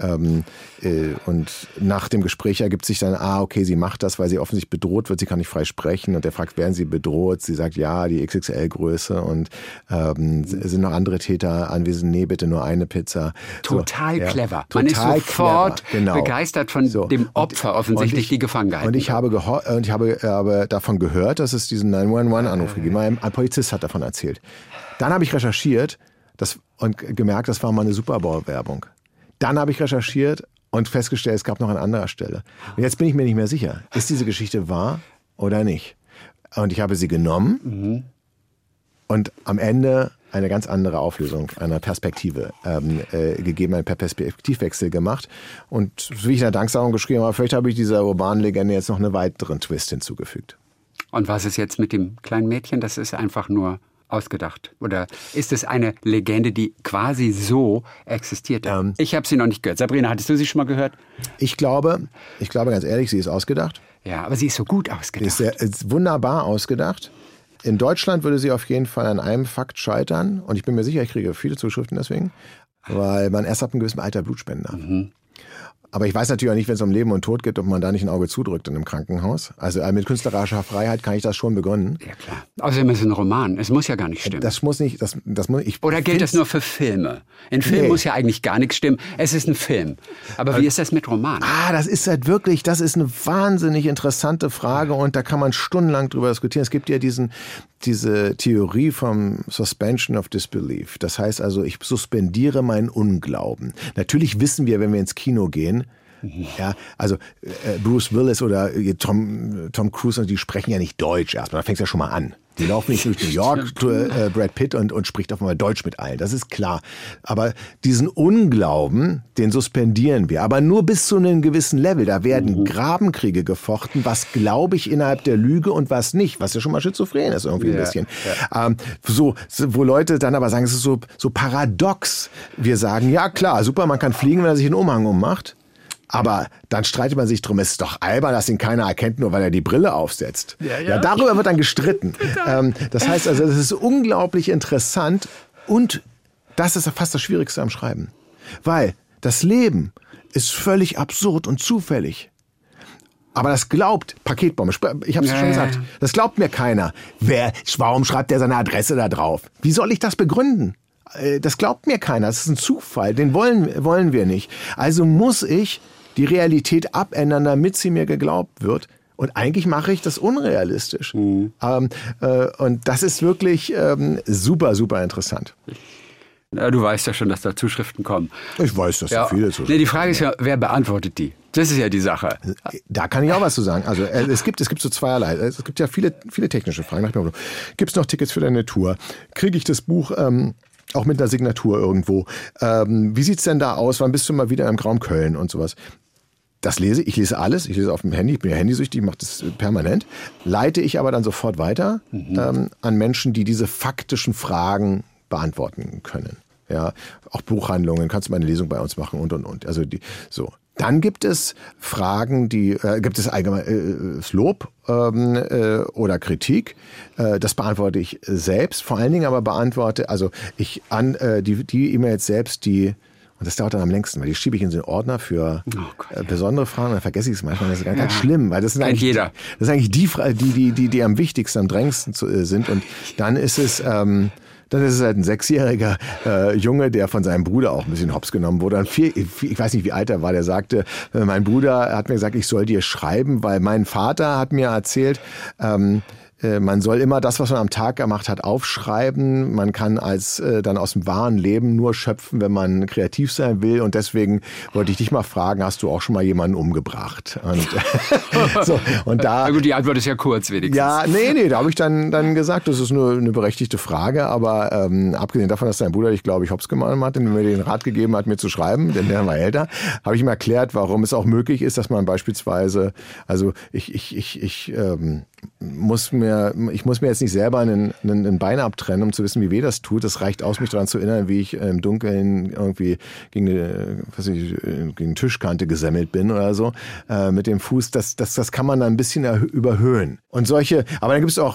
nach dem Gespräch ergibt sich dann, okay, sie macht das, weil sie offensichtlich bedroht wird. Sie kann nicht frei sprechen. Und der fragt, werden sie bedroht? Sie sagt, ja, die XXL-Größe und sind noch andere Täter anwesend? Nee, bitte nur eine Pizza. Total clever. Man ist sofort begeistert von dem Opfer offensichtlich, die gefangen gehalten. Und ich habe davon gehört, dass es diesen 911-Anruf gegeben hat. Ein Polizist hat davon erzählt. Dann habe ich recherchiert und gemerkt, das war mal eine Super Bowl-Werbung. Dann habe ich recherchiert und festgestellt, es gab noch an anderer Stelle. Und jetzt bin ich mir nicht mehr sicher, ist diese Geschichte wahr oder nicht? Und ich habe sie genommen und am Ende eine ganz andere Auflösung einer Perspektive gegeben, einen Perspektivwechsel gemacht. Und wie ich in der Danksagung geschrieben habe, vielleicht habe ich dieser urbanen Legende jetzt noch einen weiteren Twist hinzugefügt. Und was ist jetzt mit dem kleinen Mädchen? Das ist einfach nur ausgedacht. Oder ist es eine Legende, die quasi so existiert? Ich habe sie noch nicht gehört. Sabrina, hattest du sie schon mal gehört? Ich glaube ganz ehrlich, sie ist ausgedacht. Ja, aber sie ist so gut ausgedacht. Sie ist wunderbar ausgedacht. In Deutschland würde sie auf jeden Fall an einem Fakt scheitern. Und ich bin mir sicher, ich kriege viele Zuschriften deswegen. Weil man erst ab einem gewissen Alter Blut spenden darf. Aber ich weiß natürlich auch nicht, wenn es um Leben und Tod geht, ob man da nicht ein Auge zudrückt in einem Krankenhaus. Also mit künstlerischer Freiheit kann ich das schon begründen. Ja, klar. Außerdem ist es ein Roman. Es muss ja gar nicht stimmen. Das muss nicht. Oder gilt das nur für Filme? In Filmen muss ja eigentlich gar nichts stimmen. Es ist ein Film. Aber wie ist das mit Romanen? Das ist eine wahnsinnig interessante Frage und da kann man stundenlang drüber diskutieren. Es gibt ja diese Theorie vom Suspension of Disbelief. Das heißt also, ich suspendiere meinen Unglauben. Natürlich wissen wir, wenn wir ins Kino gehen, ja, also Bruce Willis oder Tom Cruise, die sprechen ja nicht Deutsch erstmal. Da fängt es ja schon mal an. Die laufen nicht durch New York, Brad Pitt und spricht auf einmal Deutsch mit allen. Das ist klar. Aber diesen Unglauben, den suspendieren wir. Aber nur bis zu einem gewissen Level. Da werden Grabenkriege gefochten. Was glaube ich innerhalb der Lüge und was nicht. Was ja schon mal schizophren ist irgendwie ein bisschen. Ja. Wo Leute dann aber sagen, es ist so paradox. Wir sagen, ja klar, super, man kann fliegen, wenn er sich einen Umhang ummacht. Aber dann streitet man sich drum, es ist doch albern, dass ihn keiner erkennt, nur weil er die Brille aufsetzt. Ja, darüber wird dann gestritten. Das heißt also, das ist unglaublich interessant und das ist fast das Schwierigste am Schreiben. Weil das Leben ist völlig absurd und zufällig. Aber das glaubt, Paketbombe, ich habe es schon gesagt, das glaubt mir keiner. Warum schreibt der seine Adresse da drauf? Wie soll ich das begründen? Das glaubt mir keiner, das ist ein Zufall, den wollen wir nicht. Also muss ich die Realität abändern, damit sie mir geglaubt wird. Und eigentlich mache ich das unrealistisch. Und das ist wirklich super, super interessant. Ja, du weißt ja schon, dass da Zuschriften kommen. Ich weiß, dass da viele Zuschriften kommen. Die Frage ist ja, wer beantwortet die? Das ist ja die Sache. Da kann ich auch was zu sagen. Also es gibt so zweierlei. Es gibt ja viele technische Fragen. Gibt es noch Tickets für deine Tour? Kriege ich das Buch auch mit einer Signatur irgendwo? Wie sieht's denn da aus? Wann bist du mal wieder im Raum Köln und sowas? Das lese ich. Ich lese alles. Ich lese auf dem Handy. Ich bin ja handysüchtig, ich mache das permanent. Leite ich aber dann sofort weiter an Menschen, die diese faktischen Fragen beantworten können. Ja, auch Buchhandlungen. Kannst du mal eine Lesung bei uns machen und. Also Dann gibt es Fragen, gibt es allgemeines Lob oder Kritik. Das beantworte ich selbst. Vor allen Dingen aber die E-Mails selbst, Und das dauert dann am längsten, weil die schiebe ich in so einen Ordner für besondere Fragen, dann vergesse ich es manchmal. Das ist ganz schlimm, weil das ist eigentlich die am wichtigsten, am drängendsten sind. Und dann ist es halt ein 6-jähriger Junge, der von seinem Bruder auch ein bisschen hops genommen wurde. Ich weiß nicht, wie alt er war, der sagte, mein Bruder hat mir gesagt, ich soll dir schreiben, weil mein Vater hat mir erzählt, man soll immer das, was man am Tag gemacht hat, aufschreiben. Man kann dann aus dem wahren Leben nur schöpfen, wenn man kreativ sein will. Und deswegen wollte ich dich mal fragen, hast du auch schon mal jemanden umgebracht? Und, Na gut, die Antwort ist ja kurz wenigstens. Ja, nee, da habe ich dann gesagt, das ist nur eine berechtigte Frage. Aber abgesehen davon, dass dein Bruder dich, glaube ich, hops genommen hat und mir den Rat gegeben hat, mir zu schreiben, denn der war älter, habe ich ihm erklärt, warum es auch möglich ist, dass man beispielsweise, also ich muss mir jetzt nicht selber ein Bein abtrennen, um zu wissen, wie weh das tut. Das reicht aus, mich daran zu erinnern, wie ich im Dunkeln irgendwie gegen eine Tischkante gesemmelt bin oder so mit dem Fuß. Das kann man dann ein bisschen überhöhen. Und aber dann gibt es auch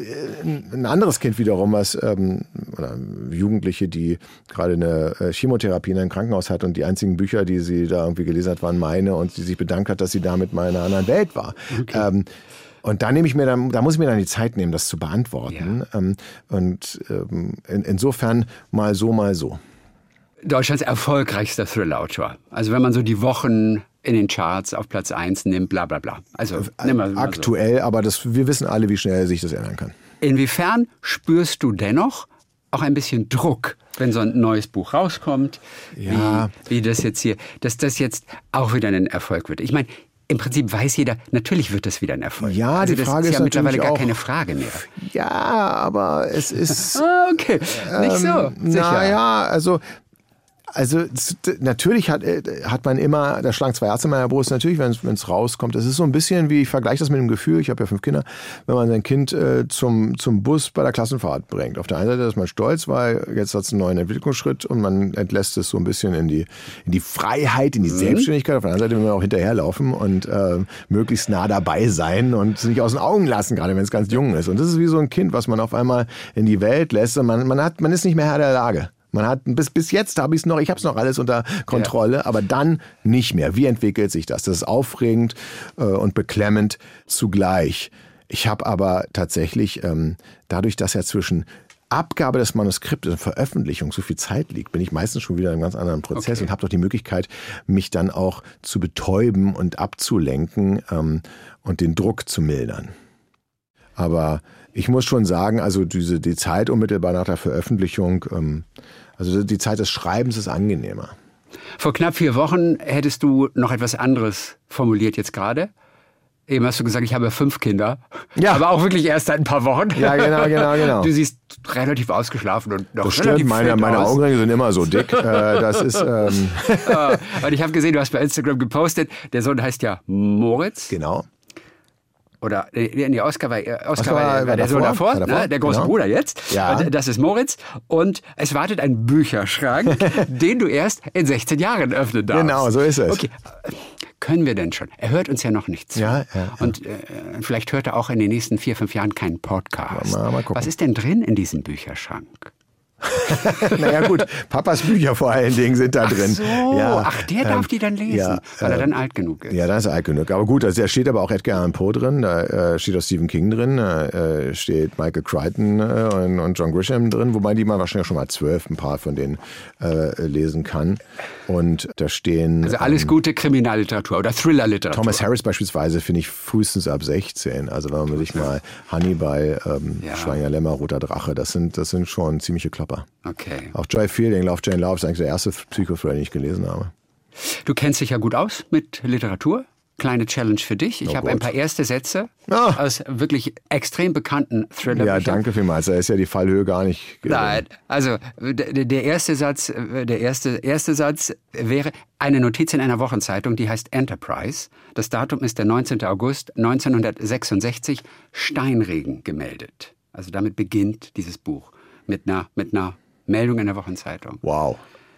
ein anderes Kind wiederum, oder Jugendliche, die gerade eine Chemotherapie in einem Krankenhaus hat und die einzigen Bücher, die sie da irgendwie gelesen hat, waren meine und die sich bedankt hat, dass sie damit mal in einer anderen Welt war. Okay. Und da muss ich mir dann die Zeit nehmen, das zu beantworten. Ja. Insofern mal so. Deutschlands erfolgreichster Thriller-Autor. Also wenn man so die Wochen in den Charts auf Platz 1 nimmt, bla bla bla. Also aktuell, so. Aber wir wissen alle, wie schnell sich das ändern kann. Inwiefern spürst du dennoch auch ein bisschen Druck, wenn so ein neues Buch rauskommt, wie das jetzt hier, dass das jetzt auch wieder ein Erfolg wird? Ich meine, im Prinzip weiß jeder, natürlich wird das wieder ein Erfolg. Ja, also die Frage ist ja mittlerweile gar keine Frage mehr. Ja, aber es ist... okay, nicht so sicher. Naja, also natürlich hat man immer, da schlagen 2 Herzen in meiner Brust, natürlich, wenn es rauskommt. Das ist so ein bisschen wie, ich vergleiche das mit dem Gefühl, ich habe ja 5 Kinder, wenn man sein Kind zum Bus bei der Klassenfahrt bringt. Auf der einen Seite ist man stolz, weil jetzt hat es einen neuen Entwicklungsschritt und man entlässt es so ein bisschen in die Freiheit, in die Selbstständigkeit. Auf der anderen Seite will man auch hinterherlaufen und möglichst nah dabei sein und es nicht aus den Augen lassen, gerade wenn es ganz jung ist. Und das ist wie so ein Kind, was man auf einmal in die Welt lässt und man ist nicht mehr Herr der Lage. Man hat bis jetzt ich habe es noch alles unter Kontrolle, aber dann nicht mehr. Wie entwickelt sich das? Das ist aufregend und beklemmend zugleich. Ich habe aber tatsächlich dadurch, dass ja zwischen Abgabe des Manuskriptes und Veröffentlichung so viel Zeit liegt, bin ich meistens schon wieder in einem ganz anderen Prozess und habe doch die Möglichkeit, mich dann auch zu betäuben und abzulenken und den Druck zu mildern. Aber ich muss schon sagen, also die Zeit unmittelbar nach der Veröffentlichung, also die Zeit des Schreibens ist angenehmer. Vor knapp 4 Wochen hättest du noch etwas anderes formuliert jetzt gerade. Eben hast du gesagt, ich habe 5 Kinder, aber auch wirklich erst seit ein paar Wochen. Ja, genau. Du siehst relativ ausgeschlafen und noch das relativ stimmt, meine Augenringe sind immer so dick. Das ist. Und ich habe gesehen, du hast bei Instagram gepostet, der Sohn heißt ja Moritz. Genau. Oder Oskar war der Sohn davor, ne? Der große Bruder jetzt. Ja. Das ist Moritz. Und es wartet ein Bücherschrank, den du erst in 16 Jahren öffnen darfst. Genau, so ist es. Okay. Können wir denn schon? Er hört uns ja noch nicht zu. Ja. Und vielleicht hört er auch in den nächsten 4-5 Jahren keinen Podcast. Mal gucken. Was ist denn drin in diesem Bücherschrank? Naja gut, Papas Bücher vor allen Dingen sind da drin. Der darf die dann lesen, weil er dann alt genug ist. Ja, dann ist er alt genug. Aber gut, da steht aber auch Edgar Allan Poe drin, da steht auch Stephen King drin, da steht Michael Crichton und John Grisham drin, wobei die man wahrscheinlich schon mal 12 ein paar von denen lesen kann. Und da stehen... Also alles gute Kriminalliteratur oder Thrillerliteratur. Thomas Harris beispielsweise finde ich frühestens ab 16. Also wenn man sich mal Hannibal, Schweiniger Lämmer, Roter Drache, das sind schon ziemliche Klopper. Okay. Auch Joy Fielding, Love Jane Love ist eigentlich der erste Psychothriller, den ich gelesen habe. Du kennst dich ja gut aus mit Literatur. Kleine Challenge für dich. Ich habe ein paar erste Sätze aus wirklich extrem bekannten Thriller. Ja, danke vielmals. Da ist ja die Fallhöhe gar nicht. Nein, also der erste Satz wäre eine Notiz in einer Wochenzeitung, die heißt Enterprise. Das Datum ist der 19. August 1966. Steinregen gemeldet. Also damit beginnt dieses Buch. Mit einer Meldung in der Wochenzeitung. Wow.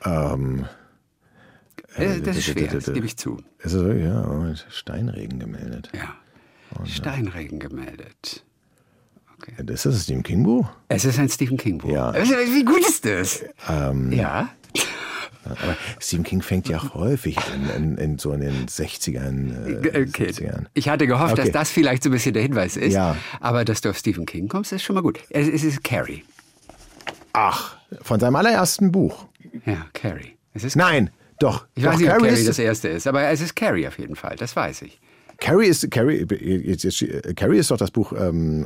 Das ist schwer, das gebe ich zu. Ist es wirklich? Ja, Steinregen gemeldet. Ja, Steinregen gemeldet. Okay. Ist das ein Stephen King Buch? Es ist ein Stephen King Buch. Ja. Wie gut ist das? Ja. Aber Stephen King fängt ja häufig an, in so in den 60ern, Okay. 70ern. Ich hatte gehofft, dass Okay. das vielleicht so ein bisschen der Hinweis ist. Ja. Aber dass du auf Stephen King kommst, ist schon mal gut. Es ist Carrie. Ach, von seinem allerersten Buch. Ja, Carrie. Es ist Nein, doch. Ich doch, weiß nicht, ob Carrie ist, das erste ist, aber es ist Carrie auf jeden Fall, das weiß ich. Carrie ist doch das Buch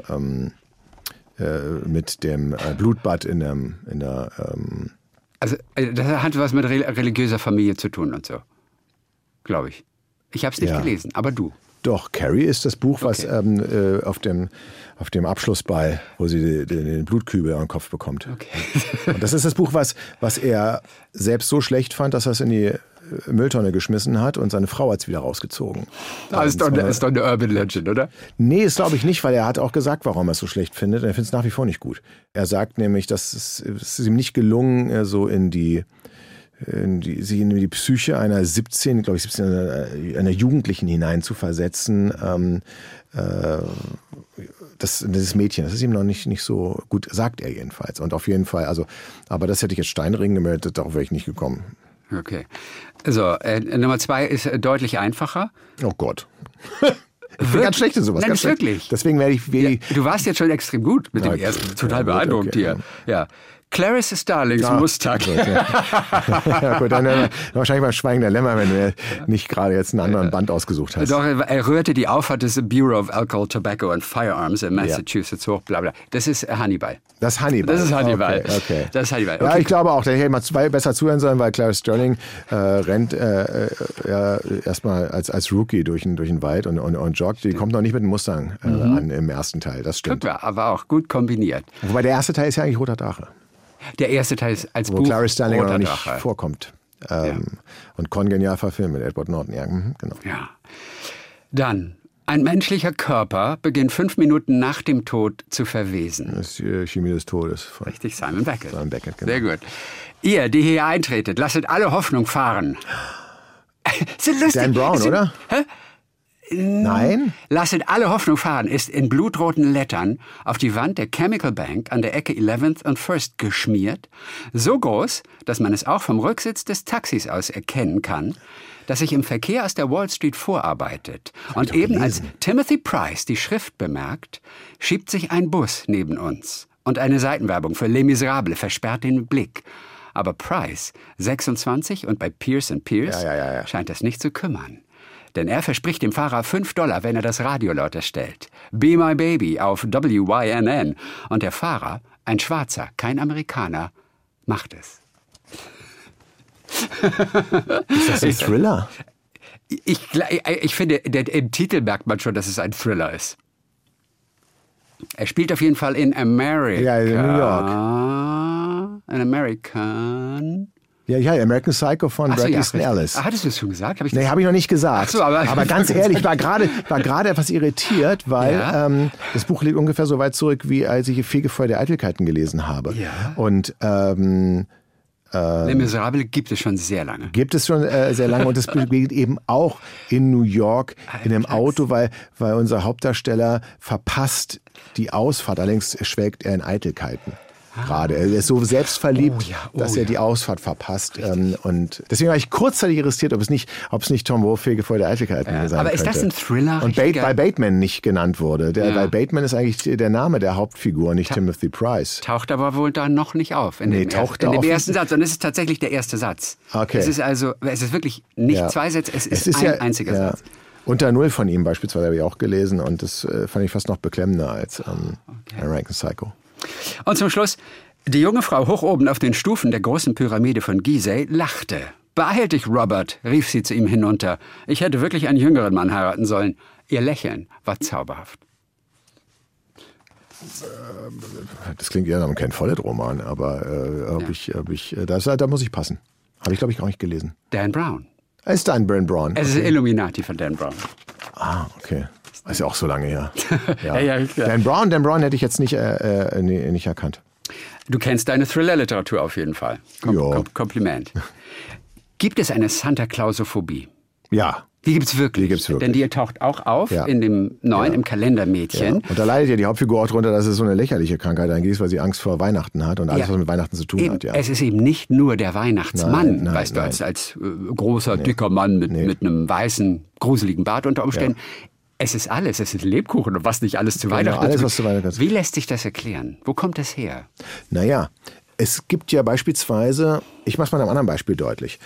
mit dem Blutbad in der Also das hat was mit religiöser Familie zu tun und so, glaube ich. Ich habe es nicht Ja. gelesen, aber du. Doch, Carrie ist das Buch, was Okay. auf dem Abschlussball, wo sie den Blutkübel an den Kopf bekommt. Okay. Und das ist das Buch, was er selbst so schlecht fand, dass er es in die Mülltonne geschmissen hat und seine Frau hat es wieder rausgezogen. ist doch eine Urban Legend, oder? Nee, das glaube ich nicht, weil er hat auch gesagt, warum er es so schlecht findet. Er findet es nach wie vor nicht gut. Er sagt nämlich, dass es ist ihm nicht gelungen, so in die Psyche einer 17 einer Jugendlichen hinein zu versetzen. Dieses Mädchen, das ist ihm noch nicht so gut, sagt er jedenfalls. Und auf jeden Fall, aber das hätte ich jetzt Steinring gemeldet, darauf wäre ich nicht gekommen. Okay. So, Nummer 2 ist deutlich einfacher. Oh Gott. Ich bin ganz schlecht in sowas. Nein, ganz schlecht. wirklich. Deswegen werde ich... Du warst jetzt schon extrem gut mit dem Okay. ersten. Total Ja, gut, beeindruckend okay, hier. Ja. Clarice Starlings Mustang. Gut, ja, gut, dann wahrscheinlich beim Schweigen der Lämmer, wenn du nicht gerade jetzt einen anderen Band ausgesucht hast. Doch, er rührte die Auffahrt des Bureau of Alcohol, Tobacco and Firearms in Massachusetts hoch, bla bla. Das ist Hannibal. Das ist Hannibal. Das ist Hannibal. Okay. Das ist Hannibal. Ja, Okay. ich glaube auch, da hätte man zwei besser zuhören sollen, weil Clarice Sterling rennt erstmal als Rookie durch den Wald und joggt. Die kommt noch nicht mit dem Mustang an im ersten Teil. Das stimmt. Guck mal, aber auch gut kombiniert. Wobei der erste Teil ist ja eigentlich Roter Drache. Der erste Teil ist als Wo Buch Clarice Sterling Roter noch nicht Drache. vorkommt. Und kongenial verfilmt mit Edward Norton. Ja, genau. Ja. Dann, ein menschlicher Körper beginnt 5 Minuten nach dem Tod zu verwesen. Das ist die Chemie des Todes. Von Richtig, Simon Beckett. Simon Beckett, genau. Sehr gut. Ihr, die hier eintretet, lasset alle Hoffnung fahren. Sind lustig. Dan Brown, oder? Hä? Nein? Lasset alle Hoffnung fahren ist in blutroten Lettern auf die Wand der Chemical Bank an der Ecke 11th und First geschmiert. So groß, dass man es auch vom Rücksitz des Taxis aus erkennen kann, das sich im Verkehr aus der Wall Street vorarbeitet. Und eben als Timothy Price die Schrift bemerkt, schiebt sich ein Bus neben uns. Und eine Seitenwerbung für Les Miserables versperrt den Blick. Aber Price, 26 und bei Pierce & Pierce, Ja. scheint das nicht zu kümmern. Denn er verspricht dem Fahrer $5, wenn er das Radio lauter stellt. Be My Baby auf WYNN. Und der Fahrer, ein Schwarzer, kein Amerikaner, macht es. Ist das ein Thriller? Ich finde, im Titel merkt man schon, dass es ein Thriller ist. Er spielt auf jeden Fall in America. Ja, in New York. An American. Ja, American Psycho von Bret Easton Ellis. Hattest du es schon gesagt? Nee, habe ich noch nicht gesagt. Ach so, aber ganz ehrlich, ich war gerade etwas irritiert, weil das Buch liegt ungefähr so weit zurück, wie als ich Fegefeuer der Eitelkeiten gelesen habe. Ja. Und Les Miserables gibt es schon sehr lange. gibt es schon sehr lange und es beginnt eben auch in New York in einem Auto, weil unser Hauptdarsteller verpasst die Ausfahrt. Allerdings schwelgt er in Eitelkeiten. Gerade. Er ist so selbstverliebt, dass er die Ausfahrt verpasst. Und deswegen war ich kurzzeitig irritiert, ob es nicht Tom Wolfe Fegefeuer der Eitelkeiten sein könnte. Aber ist das ein Thriller? Und bei Bateman nicht genannt wurde. Weil Bateman ist eigentlich der Name der Hauptfigur, nicht Timothy Price. Taucht aber wohl da noch nicht auf in dem ersten Satz. Und es ist tatsächlich der erste Satz. Okay. Es ist wirklich nicht 2 Sätze, es ist ein einziger Satz. Unter Null von ihm beispielsweise habe ich auch gelesen und das fand ich fast noch beklemmender als American Psycho. Und zum Schluss, die junge Frau hoch oben auf den Stufen der großen Pyramide von Gizeh lachte. Beeil dich, Robert, rief sie zu ihm hinunter. Ich hätte wirklich einen jüngeren Mann heiraten sollen. Ihr Lächeln war zauberhaft. Das klingt eher nach einem Ken Follett-Roman, aber da muss ich passen. Habe ich, glaube ich, auch nicht gelesen. Dan Brown. Es ist Dan Brown. Es ist Illuminati von Dan Brown. Ah, okay. Das ist ja auch so lange her. Ja. Dan Brown hätte ich jetzt nicht erkannt. Du kennst deine Thriller-Literatur auf jeden Fall. Kompliment. Gibt es eine Santa Clausophobie? Ja. Die gibt's wirklich. Die gibt's wirklich. Denn die taucht auch auf in dem neuen, im Kalendermädchen. Ja. Und da leidet ja die Hauptfigur auch drunter, dass es so eine lächerliche Krankheit eigentlich ist, weil sie Angst vor Weihnachten hat und alles, was mit Weihnachten zu tun hat. Ja. Es ist eben nicht nur der Weihnachtsmann, Nein, weißt du, als großer, dicker Mann mit einem weißen, gruseligen Bart unter Umständen. Ja. Es ist alles, es ist Lebkuchen und was nicht alles zu Weihnachten. Alles, was zu Weihnachten ist. Wie lässt sich das erklären? Wo kommt das her? Naja, es gibt ja beispielsweise, ich mache es mal an einem anderen Beispiel deutlich,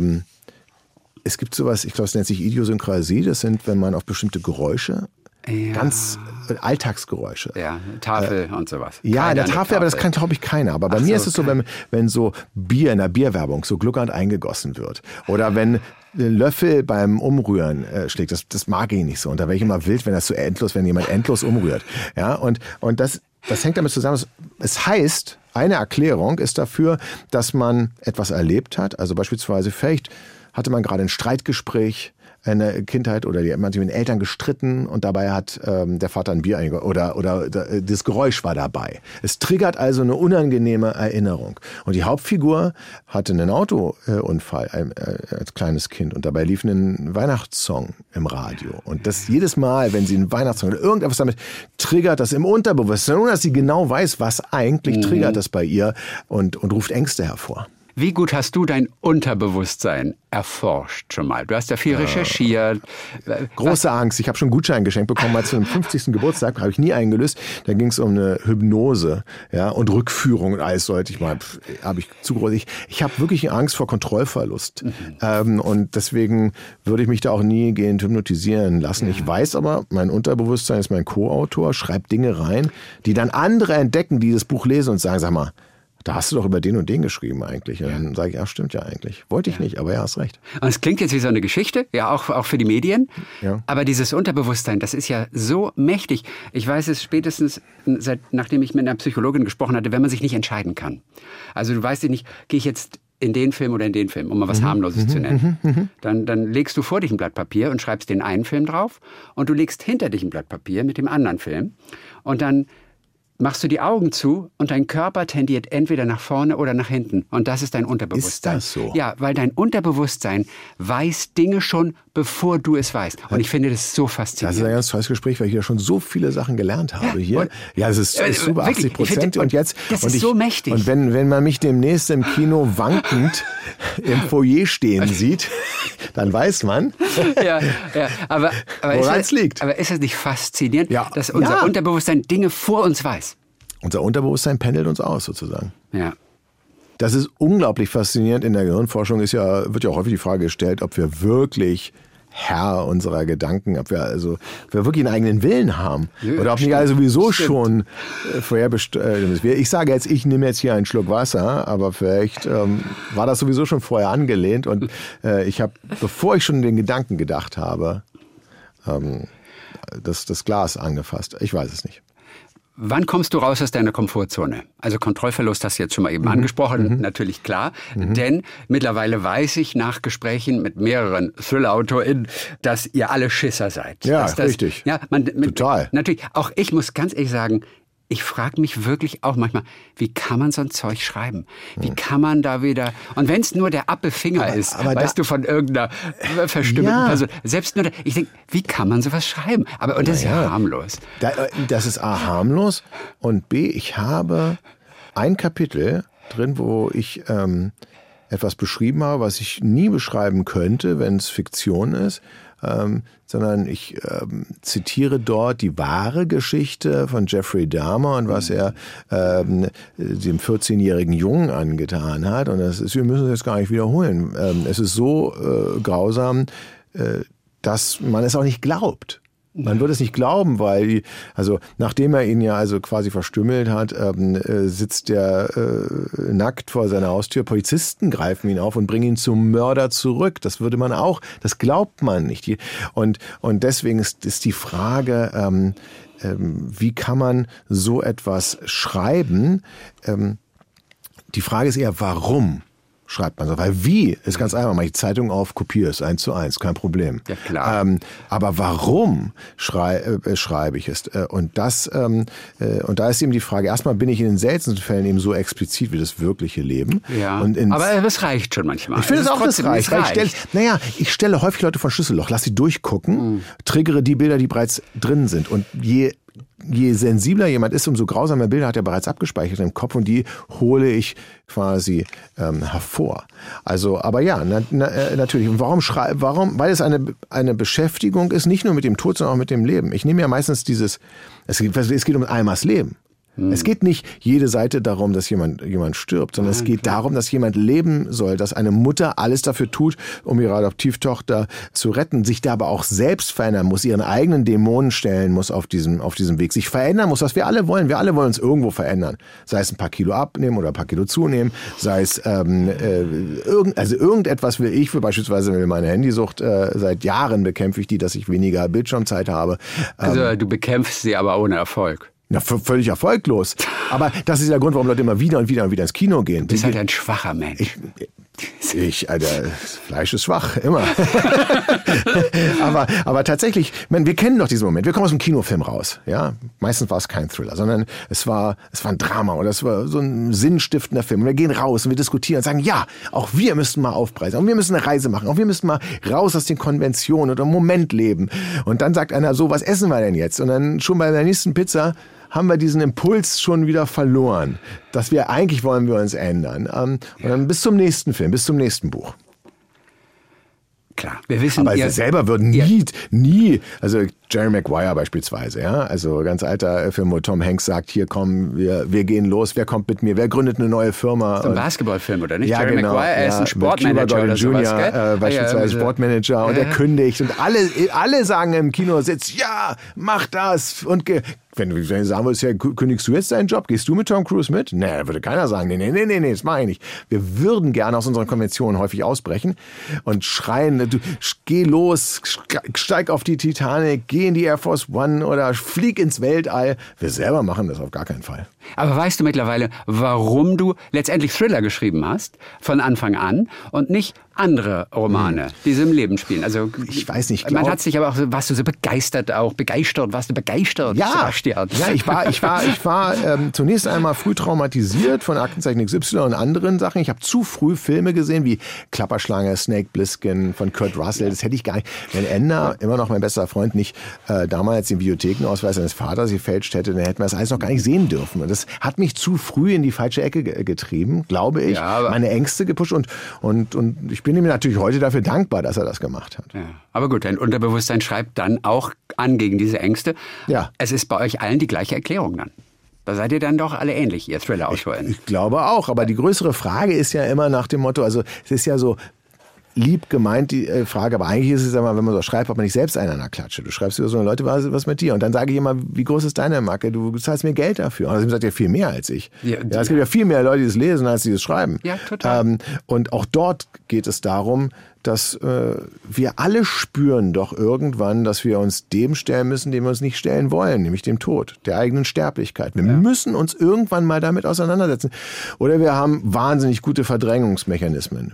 es gibt sowas, ich glaube, es nennt sich Idiosynkrasie. Das sind, wenn man auf bestimmte Geräusche, ganz Alltagsgeräusche. Ja, Tafel und sowas. Ja, in der Tafel, aber das kann, glaube ich, keiner. Aber bei mir ist es so, wenn so Bier in der Bierwerbung so gluckernd eingegossen wird. Oder wenn ein Löffel beim Umrühren schlägt, das mag ich nicht so. Und da wäre ich immer wild, wenn jemand endlos umrührt. Ja, und das hängt damit zusammen. Es heißt, eine Erklärung ist dafür, dass man etwas erlebt hat. Also beispielsweise vielleicht hatte man gerade ein Streitgespräch in der Kindheit oder man hat sich mit den Eltern gestritten und dabei hat der Vater ein Bier eingegossen oder das Geräusch war dabei. Es triggert also eine unangenehme Erinnerung. Und die Hauptfigur hatte einen Autounfall als kleines Kind und dabei lief ein Weihnachtssong im Radio. Und das jedes Mal, wenn sie einen Weihnachtssong oder irgendetwas damit triggert, das im Unterbewusstsein, ohne dass sie genau weiß, was eigentlich triggert das bei ihr und ruft Ängste hervor. Wie gut hast du dein Unterbewusstsein erforscht schon mal? Du hast ja viel recherchiert. Große Angst. Ich habe schon einen Gutschein geschenkt bekommen, mal zu einem 50. Geburtstag, habe ich nie eingelöst. Da ging es um eine Hypnose, und Rückführung und alles sollte ich mal, habe ich zu groß. Ich habe wirklich Angst vor Kontrollverlust. Und deswegen würde ich mich da auch nie gehend hypnotisieren lassen. Ja. Ich weiß aber, mein Unterbewusstsein ist mein Co-Autor, schreibt Dinge rein, die dann andere entdecken, die das Buch lesen und sagen, sag mal, da hast du doch über den und den geschrieben eigentlich. Und dann sage ich, ja, stimmt ja eigentlich. Wollte ich nicht, aber ja, hast recht. Und es klingt jetzt wie so eine Geschichte, ja, auch für die Medien. Ja. Aber dieses Unterbewusstsein, das ist ja so mächtig. Ich weiß es spätestens, nachdem ich mit einer Psychologin gesprochen hatte, wenn man sich nicht entscheiden kann. Also du weißt nicht, gehe ich jetzt in den Film oder in den Film, um mal was Harmloses zu nennen. Dann legst du vor dich ein Blatt Papier und schreibst den einen Film drauf und du legst hinter dich ein Blatt Papier mit dem anderen Film und dann machst du die Augen zu und dein Körper tendiert entweder nach vorne oder nach hinten. Und das ist dein Unterbewusstsein. Ist das so? Ja, weil dein Unterbewusstsein weiß Dinge schon, bevor du es weißt. Und ich finde das so faszinierend. Das ist ein ganz tolles Gespräch, weil ich ja schon so viele Sachen gelernt habe hier. Ja, es ist über 80%. Und jetzt, das ist so mächtig. Und wenn man mich demnächst im Kino wankend im Foyer stehen sieht, dann weiß man, aber woran es liegt. Aber ist es nicht faszinierend, dass unser Unterbewusstsein Dinge vor uns weiß? Unser Unterbewusstsein pendelt uns aus, sozusagen. Ja. Das ist unglaublich faszinierend. In der Gehirnforschung wird ja auch häufig die Frage gestellt, ob wir wirklich Herr unserer Gedanken, ob wir wirklich einen eigenen Willen haben. Ja, oder ob nicht alle sowieso schon vorherbestimmt ist. Ich sage jetzt, ich nehme jetzt hier einen Schluck Wasser, aber vielleicht war das sowieso schon vorher angelehnt und ich habe, bevor ich schon den Gedanken gedacht habe, das Glas angefasst. Ich weiß es nicht. Wann kommst du raus aus deiner Komfortzone? Also Kontrollverlust hast du jetzt schon mal eben angesprochen, natürlich klar. Denn mittlerweile weiß ich nach Gesprächen mit mehreren Thriller-AutorInnen, dass ihr alle Schisser seid. Ja, richtig. Ja, total. Natürlich, auch ich muss ganz ehrlich sagen, ich frage mich wirklich auch manchmal, wie kann man so ein Zeug schreiben? Wie kann man da wieder... Und wenn es nur der Appelfinger ist, weißt du, von irgendeiner verstümmelten Person. Selbst nur ich denke, wie kann man sowas schreiben? Und das ist ja harmlos. Das ist A, harmlos. Und B, ich habe ein Kapitel drin, wo ich etwas beschrieben habe, was ich nie beschreiben könnte, wenn es Fiktion ist. Sondern ich zitiere dort die wahre Geschichte von Jeffrey Dahmer und was er dem 14-jährigen Jungen angetan hat. Und wir müssen es jetzt gar nicht wiederholen. Es ist so grausam, dass man es auch nicht glaubt. Man würde es nicht glauben, weil, nachdem er ihn ja quasi verstümmelt hat, sitzt er nackt vor seiner Haustür. Polizisten greifen ihn auf und bringen ihn zum Mörder zurück. Das glaubt man nicht. Und deswegen ist die Frage, wie kann man so etwas schreiben? Die Frage ist eher, warum schreibt man so. Weil wie? Ist ganz einfach. Mach ich die Zeitung auf, kopiere es 1:1, kein Problem. Ja, klar. Aber warum schreibe ich es? Und da ist eben die Frage, erstmal bin ich in den seltensten Fällen eben so explizit wie das wirkliche Leben. Ja, und aber das reicht schon manchmal. Ich finde es auch, das reicht. Ich stelle häufig Leute vor Schlüsselloch, lass sie durchgucken, triggere die Bilder, die bereits drin sind. Und je sensibler jemand ist, umso grausamer Bilder hat er bereits abgespeichert im Kopf und die hole ich quasi hervor. Also, aber ja, natürlich. Und warum? Weil es eine Beschäftigung ist, nicht nur mit dem Tod, sondern auch mit dem Leben. Ich nehme ja meistens es geht um Almas Leben. Es geht nicht jede Seite darum, dass jemand stirbt, sondern es geht darum, dass jemand leben soll, dass eine Mutter alles dafür tut, um ihre Adoptivtochter zu retten, sich da aber auch selbst verändern muss, ihren eigenen Dämonen stellen muss auf diesem Weg, sich verändern muss, was wir alle wollen. Wir alle wollen uns irgendwo verändern. Sei es ein paar Kilo abnehmen oder ein paar Kilo zunehmen, sei es irgendetwas will ich, beispielsweise meine Handysucht, seit Jahren bekämpfe ich die, dass ich weniger Bildschirmzeit habe. Also du bekämpfst sie aber ohne Erfolg. Ja, völlig erfolglos. Aber das ist der Grund, warum Leute immer wieder und wieder und wieder ins Kino gehen. Du bist halt ein schwacher Mensch. Alter, Fleisch ist schwach, immer. aber tatsächlich, wir kennen doch diesen Moment. Wir kommen aus dem Kinofilm raus. Ja? Meistens war es kein Thriller, sondern es war ein Drama oder es war so ein sinnstiftender Film. Und wir gehen raus und wir diskutieren und sagen, ja, auch wir müssten mal aufpreisen. Auch wir müssen eine Reise machen. Auch wir müssen mal raus aus den Konventionen oder im Moment leben. Und dann sagt einer so, was essen wir denn jetzt? Und dann schon bei der nächsten Pizza haben wir diesen Impuls schon wieder verloren, dass eigentlich wollen wir uns ändern. Und dann bis zum nächsten Film, bis zum nächsten Buch. Klar, wir wissen, aber sie selber würden nie, also Jerry Maguire beispielsweise, ja, also ganz alter Film, wo Tom Hanks sagt, hier komm, wir gehen los, wer kommt mit mir, wer gründet eine neue Firma? Das ist ein Basketballfilm, oder nicht? Ja, Jerry genau, Maguire, er ist ein Sportmanager oder sowas, gell? Beispielsweise Sportmanager und er kündigt und alle sagen im Kinositz, ja, mach das und wenn du sagen würdest, ja, kündigst du jetzt deinen Job? Gehst du mit Tom Cruise mit? Nee, da würde keiner sagen, nee, das mache ich nicht. Wir würden gerne aus unseren Konventionen häufig ausbrechen und schreien, geh los, steig auf die Titanic, geh in die Air Force One oder flieg ins Weltall. Wir selber machen das auf gar keinen Fall. Aber weißt du mittlerweile, warum du letztendlich Thriller geschrieben hast, von Anfang an, und nicht andere Romane, die so im Leben spielen? Also ich weiß nicht. Man hat sich aber auch, warst du so begeistert? Ja, Sebastian. Ja, ich war zunächst einmal früh traumatisiert von Aktenzeichen XY und anderen Sachen. Ich habe zu früh Filme gesehen wie Klapperschlange, Snake Plissken von Kurt Russell. Das hätte ich gar nicht. Wenn Ender, immer noch mein bester Freund, nicht damals den Videothekenausweis seines Vaters gefälscht hätte, dann hätten wir das alles noch gar nicht sehen dürfen. Und das hat mich zu früh in die falsche Ecke getrieben, glaube ich. Ja, meine Ängste gepusht und ich bin ihm natürlich heute dafür dankbar, dass er das gemacht hat. Ja, aber gut, dein Unterbewusstsein schreibt dann auch an gegen diese Ängste. Ja. Es ist bei euch allen die gleiche Erklärung dann. Da seid ihr dann doch alle ähnlich, ihr Thriller-Autoren. Ich glaube auch, aber die größere Frage ist ja immer nach dem Motto, also es ist ja so lieb gemeint, die Frage, aber eigentlich ist es immer, wenn man so schreibt, ob man nicht selbst einen an der Klatsche. Du schreibst über so, Leute, was mit dir? Und dann sage ich immer, wie groß ist deine Marke? Du zahlst mir Geld dafür. Und außerdem sagt ihr viel mehr als ich. Ja, es gibt ja viel mehr Leute, die es lesen, als die es schreiben. Ja, total. Und auch dort geht es darum, dass wir alle spüren doch irgendwann, dass wir uns dem stellen müssen, dem wir uns nicht stellen wollen, nämlich dem Tod, der eigenen Sterblichkeit. Wir müssen uns irgendwann mal damit auseinandersetzen. Oder wir haben wahnsinnig gute Verdrängungsmechanismen.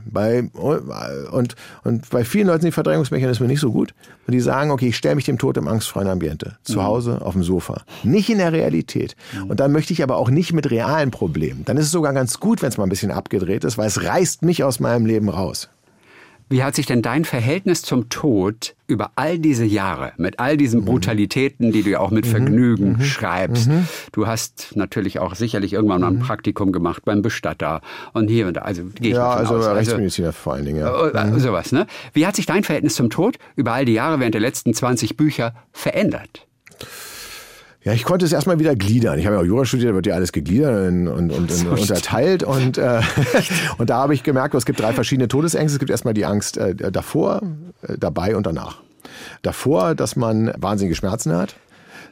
Und bei vielen Leuten sind die Verdrängungsmechanismen nicht so gut. Und die sagen, okay, ich stelle mich dem Tod im angstfreien Ambiente. Zu Hause, auf dem Sofa. Nicht in der Realität. Und dann möchte ich aber auch nicht mit realen Problemen. Dann ist es sogar ganz gut, wenn es mal ein bisschen abgedreht ist, weil es reißt mich aus meinem Leben raus. Wie hat sich denn dein Verhältnis zum Tod über all diese Jahre, mit all diesen Brutalitäten, die du ja auch mit Vergnügen schreibst, du hast natürlich auch sicherlich irgendwann mal ein Praktikum gemacht beim Bestatter und hier und da, also gehe ich davon aus. Rechtsmediziner vor allen Dingen, ja. Sowas, ne? Wie hat sich dein Verhältnis zum Tod über all die Jahre während der letzten 20 Bücher verändert? Ja, ich konnte es erstmal wieder gliedern. Ich habe ja auch Jura studiert, da wird ja alles gegliedert und unterteilt. Und da habe ich gemerkt, es gibt 3 verschiedene Todesängste. Es gibt erstmal die Angst davor, dabei und danach. Davor, dass man wahnsinnige Schmerzen hat.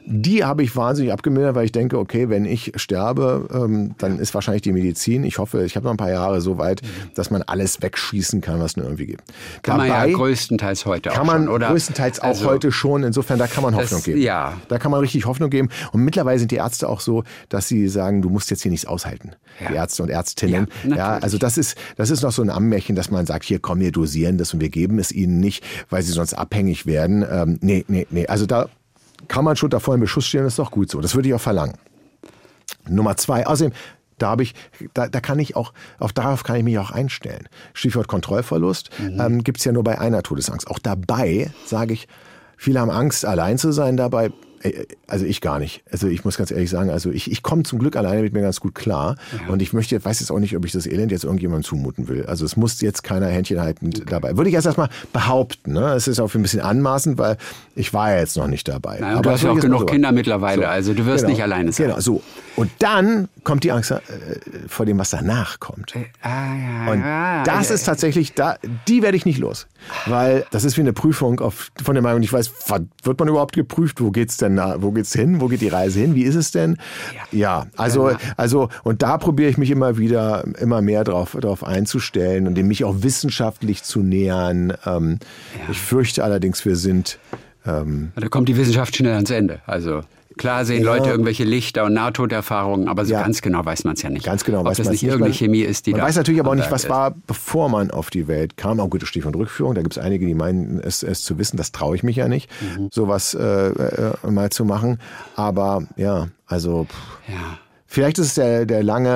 Die habe ich wahnsinnig abgemildert, weil ich denke, okay, wenn ich sterbe, dann ist wahrscheinlich die Medizin, ich hoffe, ich habe noch ein paar Jahre so weit, dass man alles wegschießen kann, was nur irgendwie gibt. Kann man ja größtenteils heute auch schon, oder? Kann man größtenteils auch heute schon. Insofern, da kann man Hoffnung geben. Ja. Da kann man richtig Hoffnung geben. Und mittlerweile sind die Ärzte auch so, dass sie sagen, du musst jetzt hier nichts aushalten. Ja. Die Ärzte und Ärztinnen. Ja, also das ist noch so ein Ammärchen, dass man sagt, hier komm, wir dosieren das und wir geben es ihnen nicht, weil sie sonst abhängig werden. Nee. Also da kann man schon davor im Beschuss stehen, das ist doch gut so. Das würde ich auch verlangen. Nummer 2, außerdem, darauf kann ich mich auch einstellen. Stichwort Kontrollverlust gibt es ja nur bei einer Todesangst. Auch dabei sage ich, viele haben Angst, allein zu sein dabei. Also ich gar nicht. Also ich muss ganz ehrlich sagen, also ich komme zum Glück alleine mit mir ganz gut klar. Ja. Und ich weiß jetzt auch nicht, ob ich das Elend jetzt irgendjemandem zumuten will. Also es muss jetzt keiner händchenhaltend dabei. Würde ich erst mal behaupten. Ne? Es ist auch ein bisschen anmaßend, weil ich war ja jetzt noch nicht dabei. Nein, aber du hast ja auch genug Kinder mittlerweile, so. Also du wirst nicht alleine sein. Genau, so. Und dann kommt die Angst vor dem, was danach kommt. Und das ist tatsächlich, die werde ich nicht los. Weil das ist wie eine Prüfung von der Meinung, ich weiß, wird man überhaupt geprüft? Wo geht's denn? Wo geht's hin? Wo geht die Reise hin? Wie ist es denn? Ja, also, und da probiere ich mich immer mehr drauf einzustellen und mich auch wissenschaftlich zu nähern. Ich fürchte allerdings, wir sind... Da kommt die Wissenschaft schnell ans Ende. Also klar sehen Leute irgendwelche Lichter und Nahtoderfahrungen, aber so ganz genau weiß man es ja nicht. Ganz genau weiß man es nicht. Ob das nicht irgendeine Chemie ist, die da... Man weiß natürlich aber auch nicht, was war, bevor man auf die Welt kam. Auch gutes Stichwort Rückführung. Da gibt es einige, die meinen, es zu wissen. Das traue ich mich ja nicht, sowas mal zu machen. Aber ja, also... Ja. Vielleicht ist es der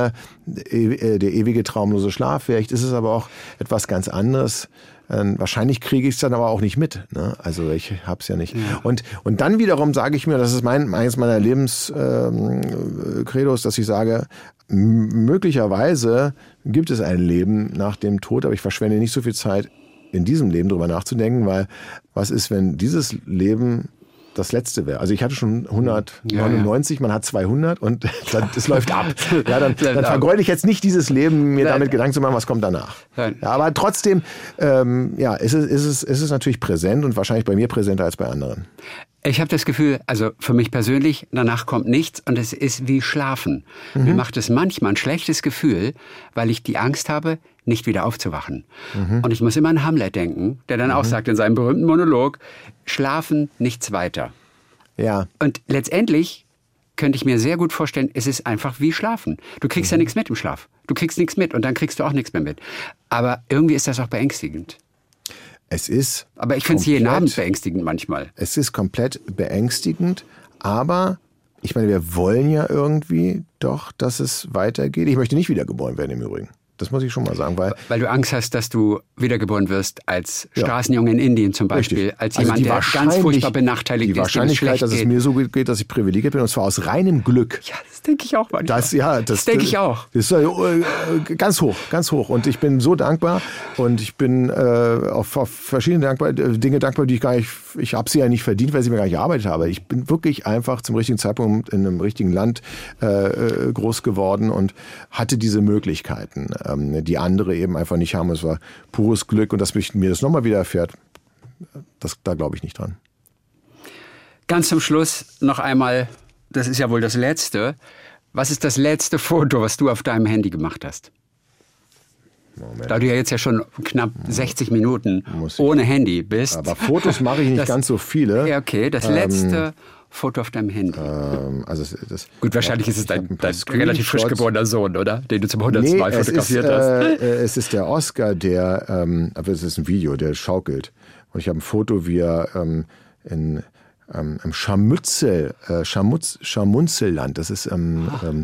ewige traumlose Schlaf. Vielleicht ist es aber auch etwas ganz anderes. Wahrscheinlich kriege ich es dann aber auch nicht mit. Ne? Also ich habe es ja nicht. Ja. Und dann wiederum sage ich mir, das ist eines meiner Lebenskredos, dass ich sage, möglicherweise gibt es ein Leben nach dem Tod, aber ich verschwende nicht so viel Zeit in diesem Leben drüber nachzudenken, weil was ist, wenn dieses Leben das letzte wäre. Also ich hatte schon 199, man hat 200 und es läuft ab. Ja, dann vergeude ich jetzt nicht dieses Leben, mir damit Gedanken zu machen, was kommt danach. Ja, aber trotzdem ist es natürlich präsent und wahrscheinlich bei mir präsenter als bei anderen. Ich habe das Gefühl, also für mich persönlich, danach kommt nichts und es ist wie Schlafen. Mir macht es manchmal ein schlechtes Gefühl, weil ich die Angst habe, nicht wieder aufzuwachen. Und ich muss immer an Hamlet denken, der dann auch sagt in seinem berühmten Monolog, schlafen, nichts weiter. Ja. Und letztendlich könnte ich mir sehr gut vorstellen, es ist einfach wie Schlafen. Du kriegst ja nichts mit im Schlaf. Du kriegst nichts mit und dann kriegst du auch nichts mehr mit. Aber irgendwie ist das auch beängstigend. Aber ich finde es jeden Abend beängstigend manchmal. Es ist komplett beängstigend, aber ich meine, wir wollen ja irgendwie doch, dass es weitergeht. Ich möchte nicht wiedergeboren werden im Übrigen. Das muss ich schon mal sagen. Weil du Angst hast, dass du wiedergeboren wirst als Straßenjunge in Indien zum Beispiel. Richtig. Als jemand, der ganz furchtbar benachteiligt ist. Die Wahrscheinlichkeit, dass es mir so geht, dass ich privilegiert bin, und zwar aus reinem Glück. Ja, das denke ich auch manchmal. Das denke ich auch. Das ist ganz hoch, ganz hoch. Und ich bin so dankbar und ich bin auf verschiedene Dinge dankbar, die ich habe sie ja nicht verdient, weil sie mir gar nicht gearbeitet habe. Ich bin wirklich einfach zum richtigen Zeitpunkt in einem richtigen Land groß geworden und hatte diese Möglichkeiten, die andere eben einfach nicht haben. Es war pures Glück und dass mir das nochmal widerfährt, da glaube ich nicht dran. Ganz zum Schluss noch einmal, das ist ja wohl das Letzte. Was ist das letzte Foto, was du auf deinem Handy gemacht hast? Moment. Da du ja jetzt ja schon knapp 60 Minuten ohne Handy bist. Aber Fotos mache ich nicht ganz so viele. Ja, okay, das letzte Foto auf deinem Handy. Gut, wahrscheinlich ist es dein relativ frisch geborener Sohn, oder? Den du zum 100. Mal fotografiert hast. Es ist der Oscar, aber es ist ein Video, der schaukelt. Und ich habe ein Foto, wie er im Scharmünzelland, das ist am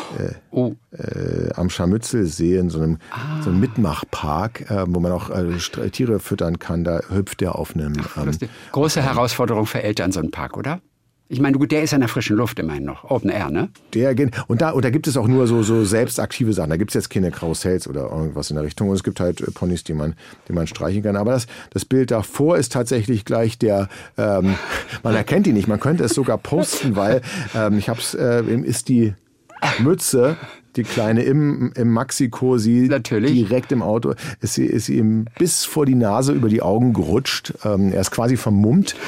Scharmützelsee in so einem Mitmachpark, wo man auch Tiere füttern kann, da hüpft er auf einem... große Herausforderung für Eltern, so ein Park, oder? Ich meine, gut, der ist in der frischen Luft immerhin noch, Open Air, ne? Und da gibt es auch nur so selbstaktive Sachen. Da gibt es jetzt keine Karussells oder irgendwas in der Richtung. Und es gibt halt Ponys, die man streichen kann. Aber das Bild davor ist tatsächlich gleich man erkennt ihn nicht. Man könnte es sogar posten, weil ist die Mütze, die Kleine im Maxi-Cosi, direkt im Auto, ist sie ihm bis vor die Nase über die Augen gerutscht. Er ist quasi vermummt.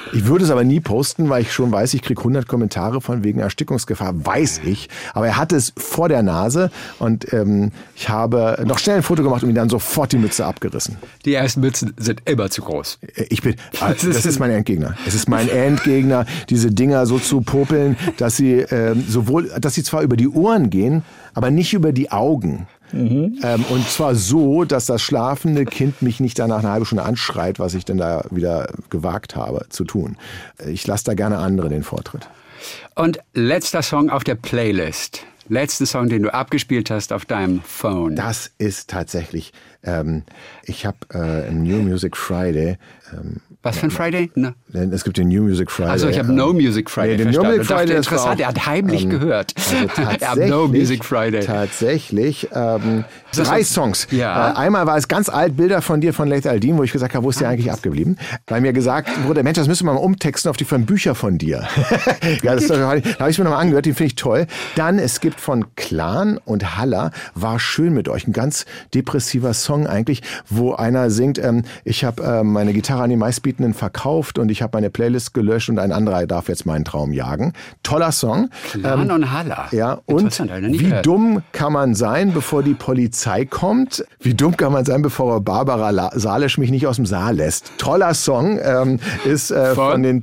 Ich würde es aber nie posten, weil ich schon weiß, ich kriege 100 Kommentare von wegen Erstickungsgefahr, weiß ich. Aber er hatte es vor der Nase und ich habe noch schnell ein Foto gemacht und ihm dann sofort die Mütze abgerissen. Die ersten Mützen sind immer zu groß. Das ist mein Endgegner. Es ist mein Endgegner, diese Dinger so zu popeln, dass sie dass sie zwar über die Ohren gehen, aber nicht über die Augen. Und zwar so, dass das schlafende Kind mich nicht danach eine halbe Stunde anschreit, was ich denn da wieder gewagt habe zu tun. Ich lasse da gerne andere den Vortritt. Und letzter Song auf der Playlist. Letzten Song, den du abgespielt hast auf deinem Phone. Das ist tatsächlich, ich habe New Music Friday. Was für ein Friday? No. Es gibt den New Music Friday. Also ich habe No Music Friday den verstanden. New Music Friday interessant, er hat heimlich gehört. Also No Music Friday. Tatsächlich 3 Songs. Ja. Einmal war es ganz alt, Bilder von dir von Lethal Dean, wo ich gesagt habe, wo ist der eigentlich abgeblieben? Weil mir gesagt wurde, Mensch, das müssen wir mal umtexten auf die von Bücher von dir. Ja, da habe ich mir nochmal angehört, den finde ich toll. Dann, es gibt von Clan und Halla, War schön mit euch, ein ganz depressiver Song eigentlich, wo einer singt, ich habe meine Gitarre an die Meistbietenden verkauft und ich habe meine Playlist gelöscht und ein anderer darf jetzt meinen Traum jagen. Toller Song. Clan und Halla. Ja, und wie dumm kann man sein, bevor die Polizei kommt? Wie dumm kann man sein, bevor Barbara Salisch mich nicht aus dem Saal lässt? Toller Song, ist von den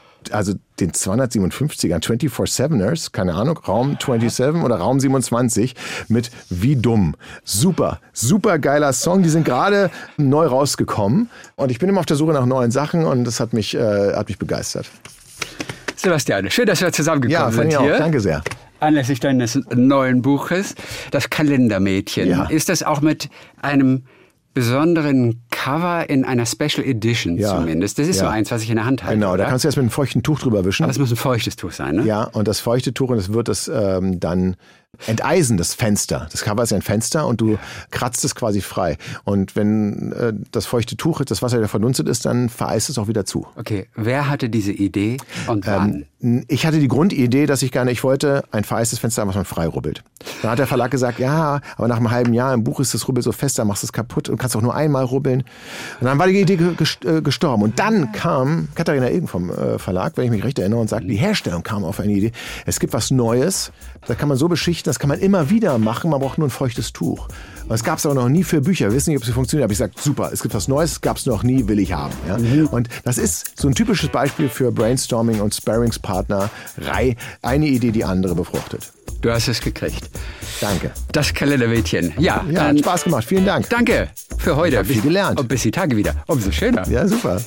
257ern, 24/7ers, keine Ahnung, Raum 27 oder Raum 27 mit Wie dumm. Super, super geiler Song. Die sind gerade neu rausgekommen und ich bin immer auf der Suche nach neuen Sachen und das hat mich begeistert. Sebastian, schön, dass wir zusammengekommen sind hier. hier. Danke sehr. Anlässlich deines neuen Buches, Das Kalendermädchen. Ja. Ist das auch mit einem besonderen Cover in einer Special Edition zumindest? Das ist so eins, was ich in der Hand halte. Genau, oder? da kannst du jetzt mit einem feuchten Tuch drüber wischen. Aber es muss ein feuchtes Tuch sein, ne? Ja, und das feuchte Tuch, und es wird es dann enteisen, das Fenster. Das Cover ist ein Fenster und du kratzt es quasi frei. Und wenn das feuchte Tuch, das Wasser wieder verdunstet ist, dann vereist es auch wieder zu. Okay, wer hatte diese Idee und wann? Ich hatte die Grundidee, dass ich wollte ein vereistes Fenster haben, was man frei rubbelt. Dann hat der Verlag gesagt, ja, aber nach einem halben Jahr im Buch ist das Rubbel so fest, dann machst du es kaputt und kannst auch nur einmal rubbeln. Und dann war die Idee gestorben. Und dann kam Katharina Ilgen vom Verlag, wenn ich mich recht erinnere, und sagte, die Herstellung kam auf eine Idee. Es gibt was Neues, da kann man so beschichten, das kann man immer wieder machen, man braucht nur ein feuchtes Tuch. Und das gab es aber noch nie für Bücher. Wir wissen nicht, ob sie funktioniert. Aber ich gesagt, super, es gibt was Neues, gab es noch nie, will ich haben. Ja? Und das ist so ein typisches Beispiel für Brainstorming und Sparringspartnerei. Eine Idee, die andere befruchtet. Du hast es gekriegt. Danke. Das Kalendermädchen. Ja, hat Spaß gemacht. Vielen Dank. Danke für heute. Ich habe viel gelernt. Und bis die Tage wieder. Umso schöner. Ja, super.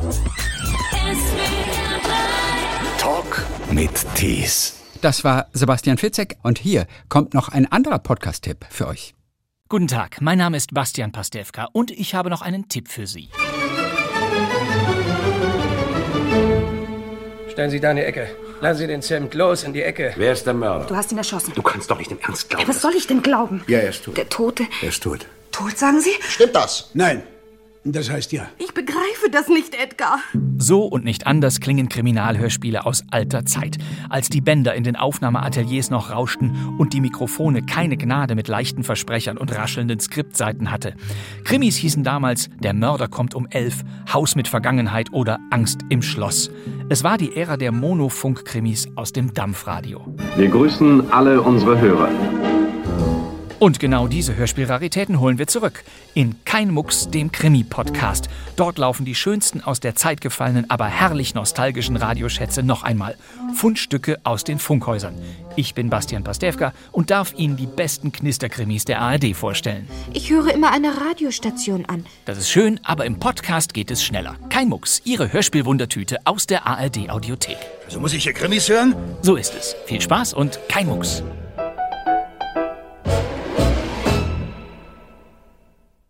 Talk mit Tees. Das war Sebastian Fitzek und hier kommt noch ein anderer Podcast-Tipp für euch. Guten Tag, mein Name ist Bastian Pastewka und ich habe noch einen Tipp für Sie. Stellen Sie da in die Ecke. Lassen Sie den Zimt los in die Ecke. Wer ist der Mörder? Du hast ihn erschossen. Du kannst doch nicht im Ernst glauben. Was soll ich denn glauben? Ja, er ist tot. Der Tote. Er ist tot. Tot, sagen Sie? Stimmt das? Nein, das heißt ja. Ich begreife das nicht, Edgar. So und nicht anders klingen Kriminalhörspiele aus alter Zeit. Als die Bänder in den Aufnahmeateliers noch rauschten und die Mikrofone keine Gnade mit leichten Versprechern und raschelnden Skriptseiten hatte. Krimis hießen damals Der Mörder kommt um 11, Haus mit Vergangenheit oder Angst im Schloss. Es war die Ära der Monofunk-Krimis aus dem Dampfradio. Wir grüßen alle unsere Hörer. Und genau diese Hörspielraritäten holen wir zurück. In Kein Mucks, dem Krimi-Podcast. Dort laufen die schönsten aus der Zeit gefallenen, aber herrlich nostalgischen Radioschätze noch einmal. Fundstücke aus den Funkhäusern. Ich bin Bastian Pastewka und darf Ihnen die besten Knisterkrimis der ARD vorstellen. Ich höre immer eine Radiostation an. Das ist schön, aber im Podcast geht es schneller. Kein Mucks, Ihre Hörspielwundertüte aus der ARD-Audiothek. Also muss ich hier Krimis hören? So ist es. Viel Spaß und kein Mucks.